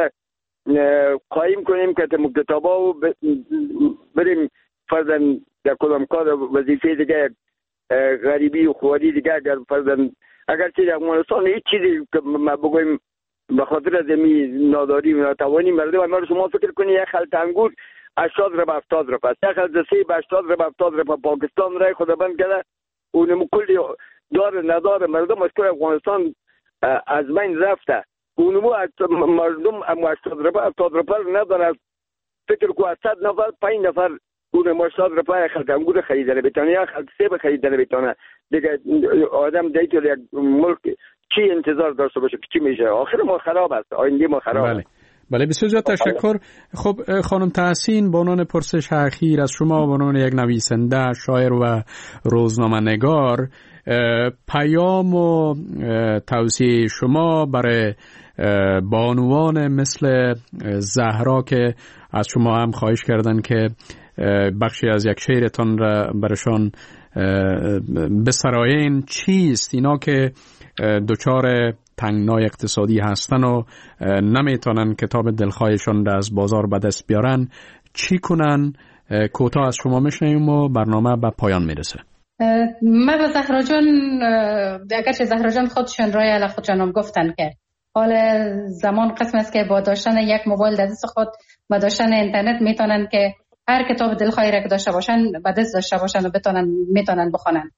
قایم کنیم که کتابا و بریم فرضاً در کدام کار وظیفه دیگه غریبی و خواری دیگه. اگر فرضاً اگر چیز افغانستان هیچ چیزی که ما بگویم به خاطر از می ناداری و ناتوانی مردم، اما شما فکر کنید یک خلط انگور هشتاد روپیه هفتاد روپیه است، یک خلط سیب هشتاد روپیه هفتاد روپیه. پاکستان رای خدا بند کرده، اونم کلی دار ندار مردم از افغانستان از بین رفته. اونمو مردم هم هشتاد روپیه هفتاد روپیه نداره. فکر کو صد نفر پنج نفر اون هشتاد روپیه خلط انگور خریدن بتونه یا خلط سیب خریدن بتونه. دیگه آدم دیگه یک ملک چی انتظار داشته باشه که چی میشه؟ آخر ما خراب است، آینده ما خراب است. بله بله، بسیار زیاد تشکر. خب خانم تحسین، با عنوان پرسش اخیر از شما، با عنوان یک نویسنده، شاعر و روزنامه‌نگار، پیام و توصیه شما برای بانوان مثل زهرا که از شما هم خواهش کردن که بخشی از یک شعرتان را برشان بسرایین چیست؟ اینا که دچار تنگنای اقتصادی هستن و نمیتونن کتاب دلخواهشان را از بازار به دست بیارن، چی کنن؟ کوتاه از شما میشنیم و برنامه به پایان میرسه. من به زهرا جان، اگرچه زهرا جان خودشان رای علی خودشان گفتن که حال زمان قسم است که با داشتن یک موبایل در دست خود و داشتن اینترنت میتونن که هر کتاب دلخواهی را که داشته باشن به دست داشته باشن و بتونن میتونن بخونن.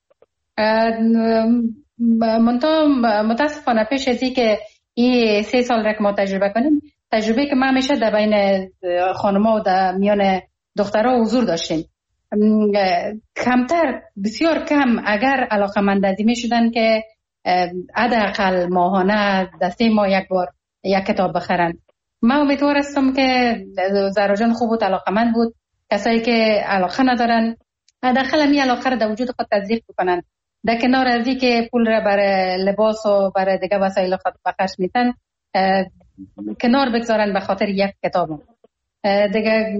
منتها متاسفانه پیش از این که این سه سال را که ما تجربه کنیم، تجربه که ما همیشه در بین خانم‌ها و در میان دخترها حضور داشتیم، کمتر بسیار کم اگر علاقمند از این شدن که حداقل ماهانه دسته ما یک بار یک کتاب بخرن. من امیدوار هستم که زهرا جان خوب و علاقمند بود. کسایی که علاقه ندارن حداقل می علاقه را در وجود خود تزریق بکنن، در کنار از این که پول را برای لباس و برای دیگه وسایل خود بخرج میتن کنار بگذارن به خاطر یک کتاب. دیگه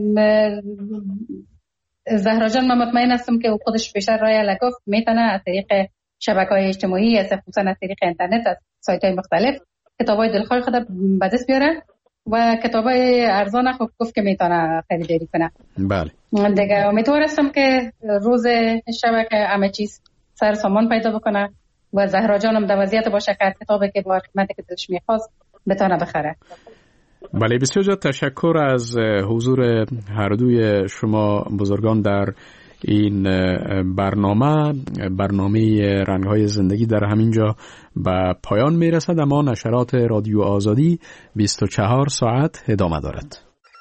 زهرا جان من مطمئن هستم که خودش بیشتر رای لگفت میتونه از طریق شبکه‌های اجتماعی، از خصوصا از طریق اینترنت، از سایت‌های مختلف کتابای دلخواه خود به دست بیاره و کتابای ارزان خوب گفت که میتونه خریداری کنه. بله. دیگه امیدوار هستم که روز شبکه همه چیز سر سامان پیدا بکنه و زهرا جانم در وضعیت باشه که کتابی که با قیمتی که دلش میخواست بتونه بخره. بله، بسیار زیاد تشکر از حضور هر دوی شما بزرگان در این برنامه. برنامه رنگ‌های زندگی در همینجا به پایان میرسد، اما نشرات رادیو آزادی بیست و چهار ساعت ادامه دارد.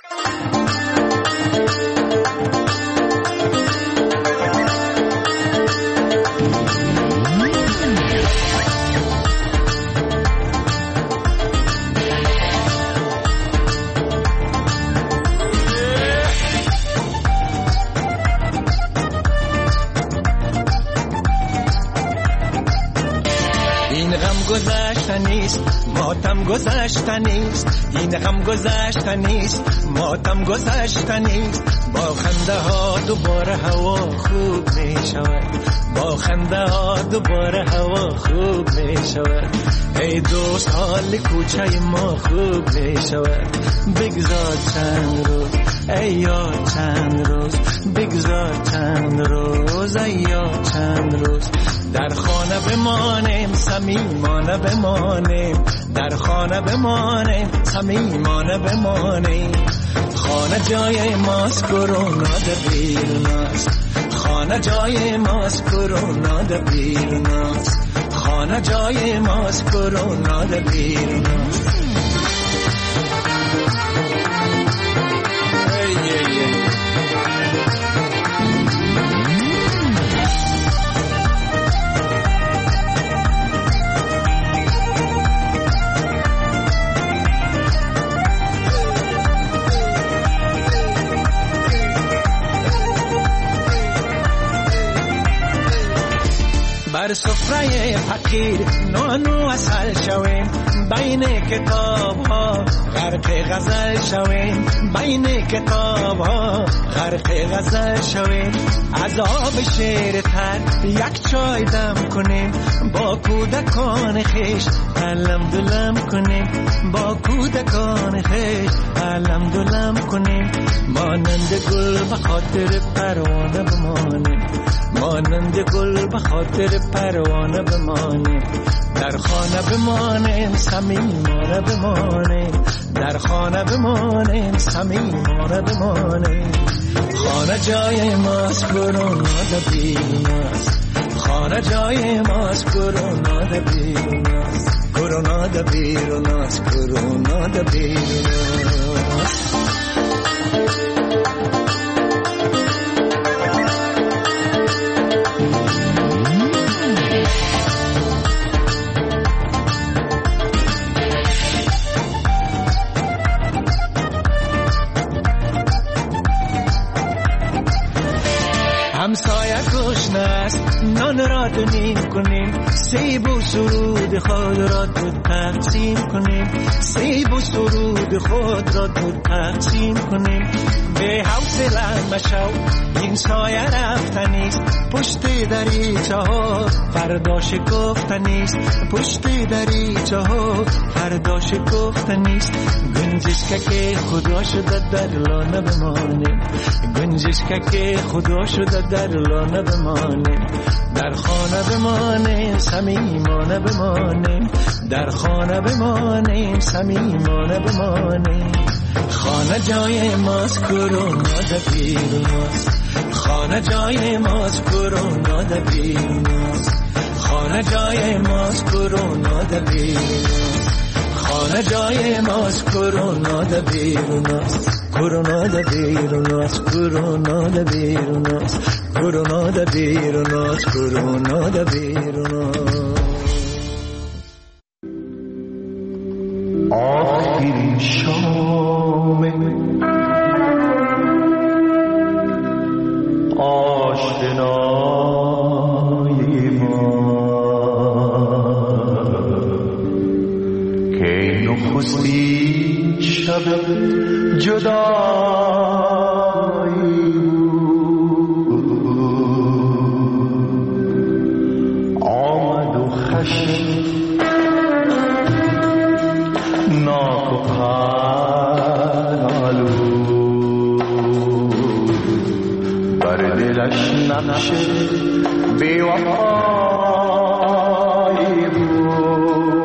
ماتم گذشته نیست، این غم گذشته نیست، ماتم گذشته نیست. با خنده ها دوباره هوا خوب می شود، با خنده ها دوباره هوا خوب می شود. ای دوست حال کوچه ما خوب می شود. بگذار چند روز ای یار، چند روز بگذار چند روز ای یار، چند روز در خانه بمانیم، صمیمانه بمانیم، در خانه بمانیم، صمیمانه بمانیم. خانه جای ماست، کرونا در بیروناست، خانه جای ماست، کرونا در بیروناست، خانه جای ماست، کرونا در بیروناست. بر سفره فقیر نانو اصل شویم، بین کتاب ها غرق غزل شویم، بین کتاب ها غرق غزل شویم. از آب شیر تر یک چای دم کنیم، با کودکان خیش علم دلم کنیم، با کودکان خیش علم دلم کنیم. مانند گل به خاطر پروانه بمانیم، مانند گل به خاطر پروانه بمانیم. در خانه بمانیم، صمیمانه بمانیم، در خانه بمانیم، صمیمانه بمانیم. خانه جای ماست، کرونا در بیروناست، خانه جای ماست، کرونا در بیروناست، کرونا در بیروناست، کرونا در بیروناست. همسایه گشنه است، نان را دونیم کنیم، سیب و سرود خود را دو تقسیم کنیم، سیب و سرود خود را دو تقسیم کنیم. به حوصله مشو این سایه رفتنیست، پشت دریچه ها فردا شکفتنیست، پشت دریچه ها فردا شکفتنیست. گنجشکه که خدا شده در لانه بمانیم، گنجش که خدا شده در لانه بمانیم، در خانه بمانیم صمیمانه بمانیم، در خانه بمانیم صمیمانه بمانیم. خانه جای ماست کرونا در بیرون ماست، خانه جای ماست کرونا در بیرون ماست، خانه جای ماست کرونا در بیرون ماست، خانه جای ماست کرونا در بیرون ماست، کرونا در بیرون ماست، کرونا در بیرون ماست، کرونا در بیرون ماست، کرونا در بیرون ماست. آخرین شام آشنایی ما که نخستی شب جدایی بود، آمد و خشم ناک و پنالو بر دلش نقش بی‌وفایی بود.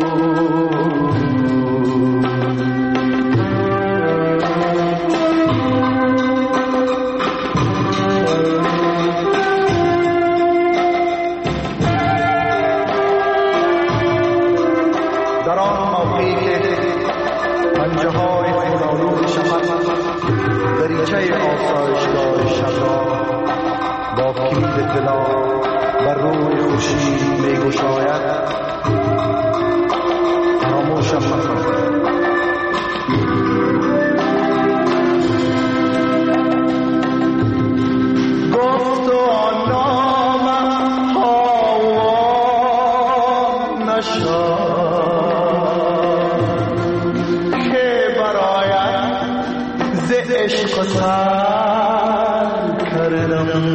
در آن موقعی که پنجه های خونالود شفق دریچه آسایشگاه شب را با کلید طلا بر روی خورشید می‌گشاید، فراموشم مکن. گفت و نامم هوا نشد که برایت ز عشق سر کردم،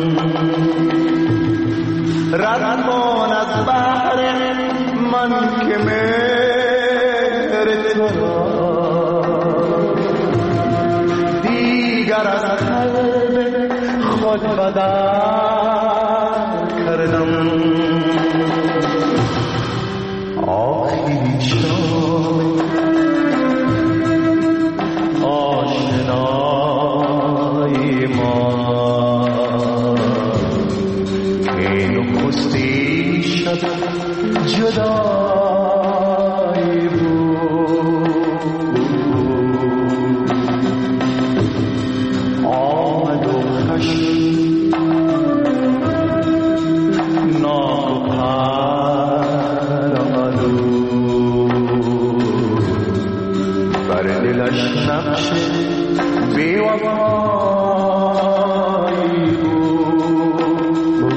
رد کن از بحر من که مهر تو دیگر از قلب خود بدر کردم. آخرین شام آشنایی ما که نخستی شب جدایی بود، آمد و خشم ناک و پرآلود بر دلش نقش بی‌وفایی بود.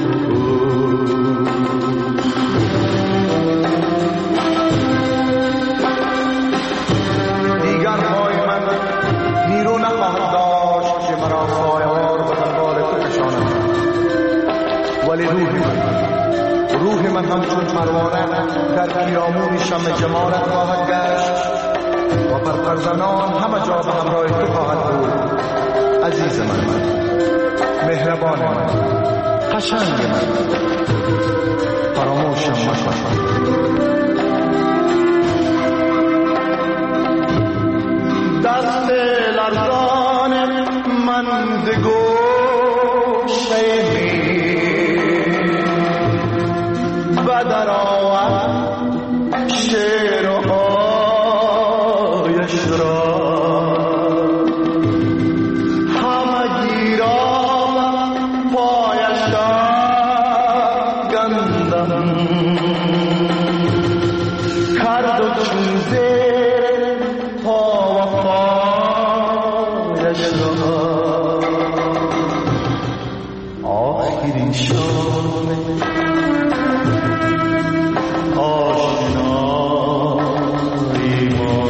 دیگر پای من نیرو نخواهد داشت که مرا سایه‌وار به دنبال تو کشاند، ولی روح من روح من همچون پروانه در پیرامون شمع جمالت خواهد گشت و برقرزنان همه جا به همراه تو خواهد بود. عزیز من، مهربان من، قشنگ من، فراموشم مکن. دست لرزان من ز گوشه بدر آورد شعر و آیش را، همه گیرام پایش گندم کرد و چون زیر پا و پایش را. آخرین شام آشنایی ما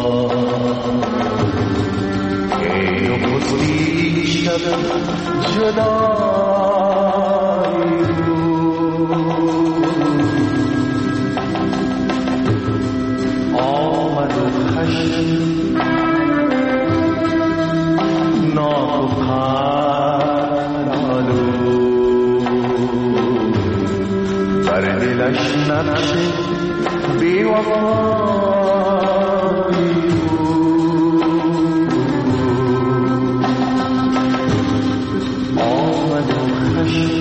که نخستی شب جدایی بود، آمد و خشم ناک و پرالو بر دلش نقش بی وفایی آمد و خشم